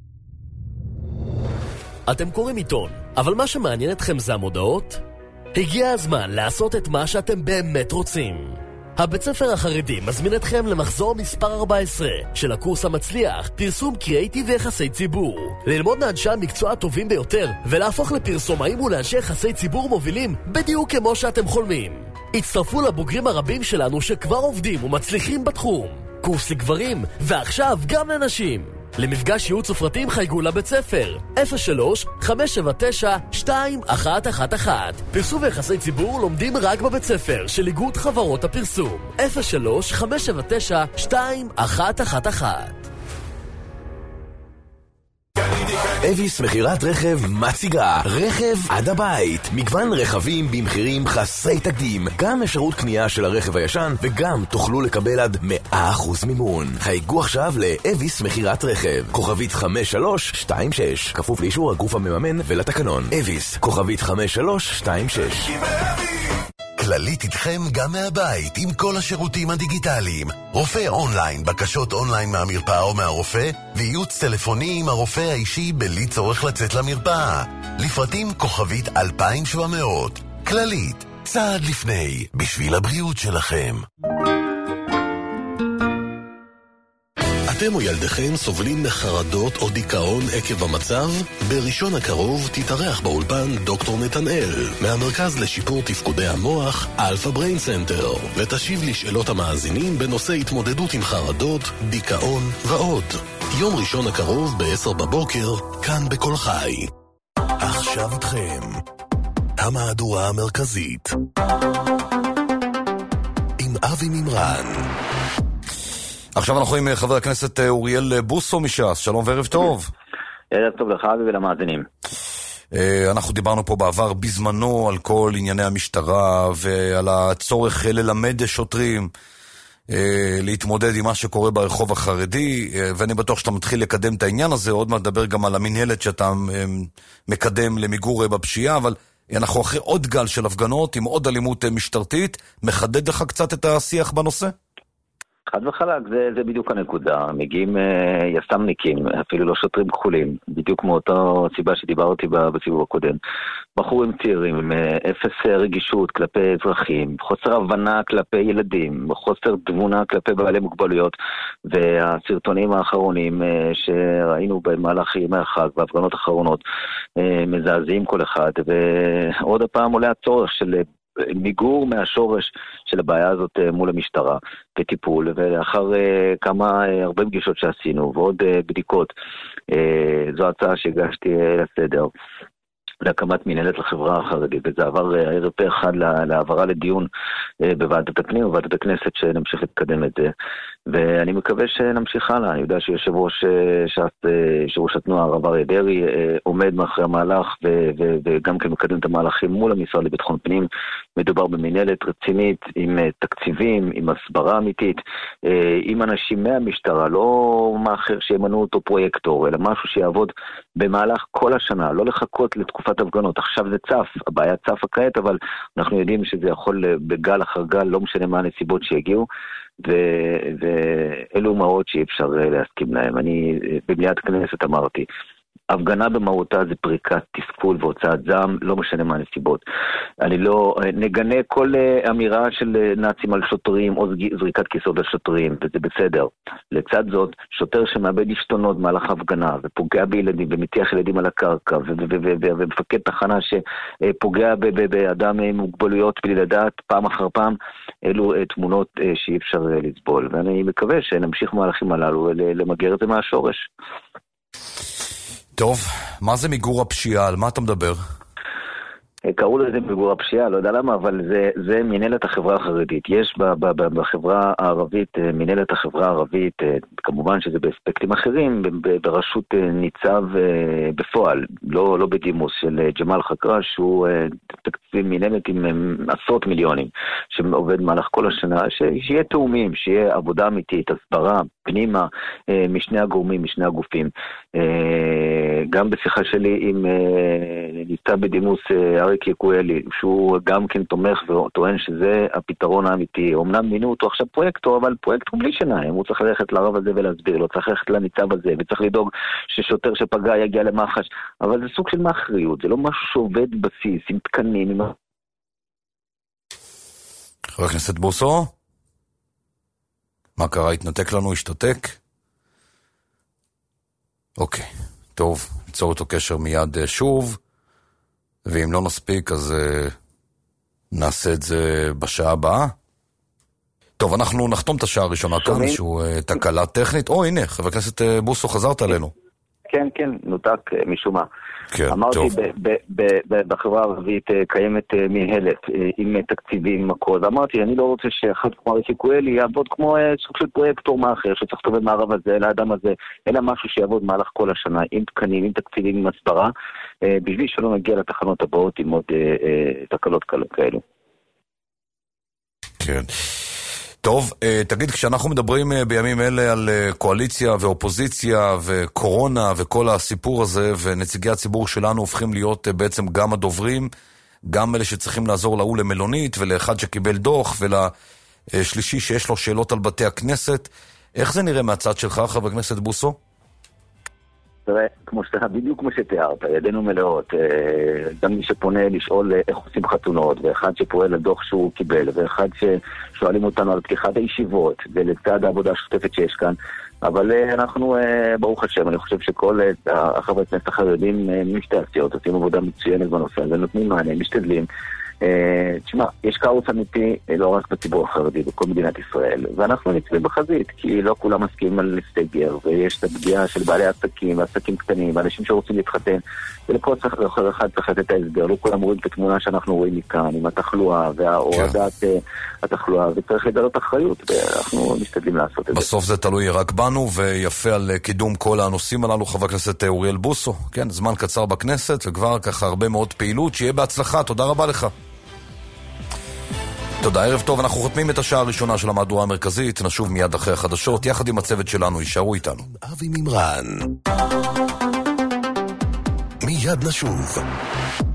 אתם קוראים עיתון, אבל מה שמעניין אתכם זה המודעות? הגיע הזמן לעשות את מה שאתם באמת רוצים. הבית ספר החרדי מזמין אתכם למחזור מספר ארבע עשרה של הקורס המצליח, פרסום קריאיטיב ויחסי ציבור. ללמוד מאנשי המקצוע הטובים ביותר ולהפוך לפרסומאים ולאנשי יחסי ציבור מובילים בדיוק כמו שאתם חולמים. הצטרפו לבוגרים הרבים שלנו שכבר עובדים ומצליחים בתחום. קורס לגברים ועכשיו גם לנשים. למפגש ייעוץ ופרטים חייגו לבית ספר אפס שלוש חמש שבע תשע שתיים אחת אחת אחת. פרסום ויחסי ציבור לומדים רק בבית ספר של איגוד חברות הפרסום אפס שלוש חמש שבע תשע שתיים אחת אחת אחת. אביס מחירת רכב מציגה רכב עד הבית, מגוון רכבים במחירים חסרי תקדים, גם אפשרות קנייה של הרכב הישן וגם תוכלו לקבל עד מאה אחוז מימון. חייגו עכשיו לאביס מחירת רכב כוכבית חמש שלוש שתיים שש, כפוף לאישור הגוף המממן ולתקנון. אביס כוכבית חמש שלוש שתיים שש. כללית איתכם גם מהבית עם כל השירותים הדיגיטליים. רופא אונליין, בקשות אונליין מהמרפאה או מהרופא, וייעוץ טלפוני עם הרופא האישי בלי צורך לצאת למרפאה. לפרטים כוכבית אלפיים ושבע מאות. כללית, צעד לפני, בשביל הבריאות שלכם. אתם או ילדיכם סובלים מחרדות או דיכאון עקב המצב? בראשון הקרוב תתארח באולפן דוקטור נתנאל מהמרכז לשיפור תפקודי המוח אלפא בריין סנטר ותשיב לשאלות המאזינים בנושא התמודדות עם חרדות, דיכאון ועוד. יום ראשון הקרוב ב-עשר בבוקר כאן בכל חי. עכשיו איתכם המהדורה המרכזית עם אבי מימרן. עכשיו אנחנו עם חבר הכנסת אוריאל בוסו מש"ס. שלום וערב טוב. ערב טוב לך ולמאזינים. אנחנו דיברנו פה בעבר בזמנו על כל ענייני המשטרה ועל הצורך ללמד שוטרים להתמודד עם מה שקורה ברחוב החרדי, ואני בטוח שאתה מתחיל לקדם את העניין הזה. עוד מעט נדבר גם על המנהלת שאתה מקדם למיגור בפשיעה, אבל אנחנו אחרי עוד גל של הפגנות עם עוד אלימות משטרתית. מחדד לך קצת את השיח בנושא? חד וחלק, זה, זה בדיוק הנקודה. מגיעים אה, יסמניקים, אפילו לא שוטרים כחולים, בדיוק מאותו סיבה שדיברתי בסיבוב הקודם. בחורים צעירים עם אה, אפס רגישות כלפי אזרחים, חוסר הבנה כלפי ילדים, חוסר תבונה כלפי בעלי מוגבלויות, והסרטונים האחרונים אה, שראינו במהלך ימי החג והפגנות האחרונות אה, מזעזעים כל אחד, ועוד הפעם עולה הצורך של מיגור מהשורש של הבעיה הזאת מול המשטרה וטיפול, ולאחר כמה הרבה פגישות שעשינו ועוד בדיקות, זו הצעה שהגשתי לסדר להקמת מנהלת לחברה החרדית, וזה עבר הערב פה אחד להעברה לדיון בוועדת הפנים ובוועדת הכנסת שנמשיך להתקדם את זה, ואני מקווה שנמשיך הלאה. אני יודע שיושב ראש שראש התנועה הרב אריה דרעי עומד מאחורי המהלך וגם כן מקדם את המהלכים מול המשרד לביטחון פנים. מדובר במנהלת רצינית עם תקציבים, עם הסברה אמיתית, עם אנשים מהמשטרה, לא מאחר שימנו אותו פרויקטור, אלא משהו שיעבוד במהלך כל השנה, לא לחכות לתקופת הפגנות. עכשיו זה צף, הבעיה צפה כעת, אבל אנחנו יודעים שזה יכול בגל אחר גל, לא משנה מה הנסיבות שהגיעו, ו- ואלו מעות שאי אפשר להסכים להם. אני במליאת כנסת אמרתי, הפגנה במהותה זה פריקת תסכול והוצאת זעם, לא משנה מה הנסיבות. אני לא נגנה כל אמירה של נאצים על שוטרים או זריקת כיסאות על שוטרים, וזה בסדר. לצד זאת, שוטר שמאבד השתונות במהלך ההפגנה ופוגע בילדים ומטיח ילדים על הקרקע, ומפקד תחנה שפוגע באדם עם מוגבלויות בלי לדעת פעם אחר פעם, אלו תמונות שאי אפשר לסבול. ואני מקווה שנמשיך מהלכים הללו למגר את זה מהשורש. טוב, מה זה מיגור הפשיעה? על מה אתה מדבר? קראו לזה מיגור הפשיעה, לא יודע למה, אבל זה, זה מנהלת החברה החרדית. יש ב, ב, ב, בחברה הערבית, מנהלת החברה הערבית, כמובן שזה באספקטים אחרים, בראשות ניצב בפועל, לא, לא בדימוס, של ג'מאל חקרה, שהוא תקציב מנהלת עם עשרות מיליונים, שעובד מהלך כל השנה, שיהיה תאומים, שיהיה עבודה אמיתית, הסברה, פנימה, משני הגורמים, משני הגופים. גם בשיחה שלי עם ניצב בדימוס אריק יקואלי, שהוא גם כן תומך וטוען שזה הפתרון האמיתי. אמנם מינו אותו עכשיו פרויקטור, אבל פרויקטור בלי שניים. הוא צריך ללכת לרב הזה ולהסביר לו, צריך ללכת לניצב הזה, וצריך לדאוג ששוטר שפגע יגיע למח"ש. אבל זה סוג של מאחריות, זה לא משהו שעובד בסיס, עם תקנים, עם... חבר הכנסת בוסו? מה קרה? התנתק לנו? השתתק? אוקיי, טוב, ניצור אותו קשר מיד שוב, ואם לא נספיק אז uh, נעשה את זה בשעה הבאה. טוב, אנחנו נחתום את השעה הראשונה כאן, איזשהו תקלה טכנית. או, הנה, חבר הכנסת בוסו, חזרת עלינו. כן, כן, נותק משום מה. כן, אמרתי, טוב. ב- ב- ב- בחברה הערבית קיימת מנהלת עם תקציבים, עם הכל, ואמרתי, אני לא רוצה שאחד כמו רפי קואלי יעבוד כמו סוג של פרויקטור מאחר, שצריך לכתוב מערב הזה, לאדם הזה, אלא משהו שיעבוד מהלך כל השנה, עם תקנים, עם תקציבים, עם הסברה, בשביל שלא נגיע לתחנות הבאות עם עוד תקלות כאלו. כן. טוב, תגיד, כשאנחנו מדברים בימים אלה על קואליציה ואופוזיציה וקורונה וכל הסיפור הזה, ונציגי הציבור שלנו הופכים להיות בעצם גם הדוברים, גם אלה שצריכים לעזור להוא למלונית, ולאחד שקיבל דוח, ולשלישי שיש לו שאלות על בתי הכנסת, איך זה נראה מהצד שלך, חבר הכנסת בוסו? תראה, כמו שאתה, בדיוק כמו שתיארת, ידינו מלאות, גם מי שפונה לשאול איך עושים חתונות, ואחד שפועל לדוח שהוא קיבל, ואחד ששואלים אותנו על פתיחת הישיבות, ולצד העבודה השוטפת שיש כאן, אבל אנחנו, ברוך השם, אני חושב שכל החברי הכנסת החרדים משתי הסיעות עושים עבודה מצוינת בנושא הזה, נותנים מענה, משתדלים. תשמע, יש כאוס אמיתי לא רק בציבור החרדי, בכל מדינת ישראל, ואנחנו נצאים בחזית, כי לא כולם מסכימים על סגר, ויש את הפגיעה של בעלי עסקים, ועסקים קטנים, ואנשים שרוצים להתחתן, ולכל אחד צריך לתת את ההסבר, לא כולם רואים את התמונה שאנחנו רואים מכאן, עם התחלואה, והורדת התחלואה, וצריך לגלות אחריות, ואנחנו משתדלים לעשות את זה. בסוף זה תלוי רק בנו, ויפה על קידום כל הנושאים הללו, חבר הכנסת אוריאל בוסו, כן, זמן קצר בכנסת, וכבר ככה הרבה מאוד פעילות, שיהיה בהצלחה, תודה רבה לך. תודה, ערב טוב, אנחנו חותמים את השעה הראשונה של המהדורה המרכזית, נשוב מיד אחרי החדשות, יחד עם הצוות שלנו, יישארו איתנו. אבי ממרן מיד נשוב.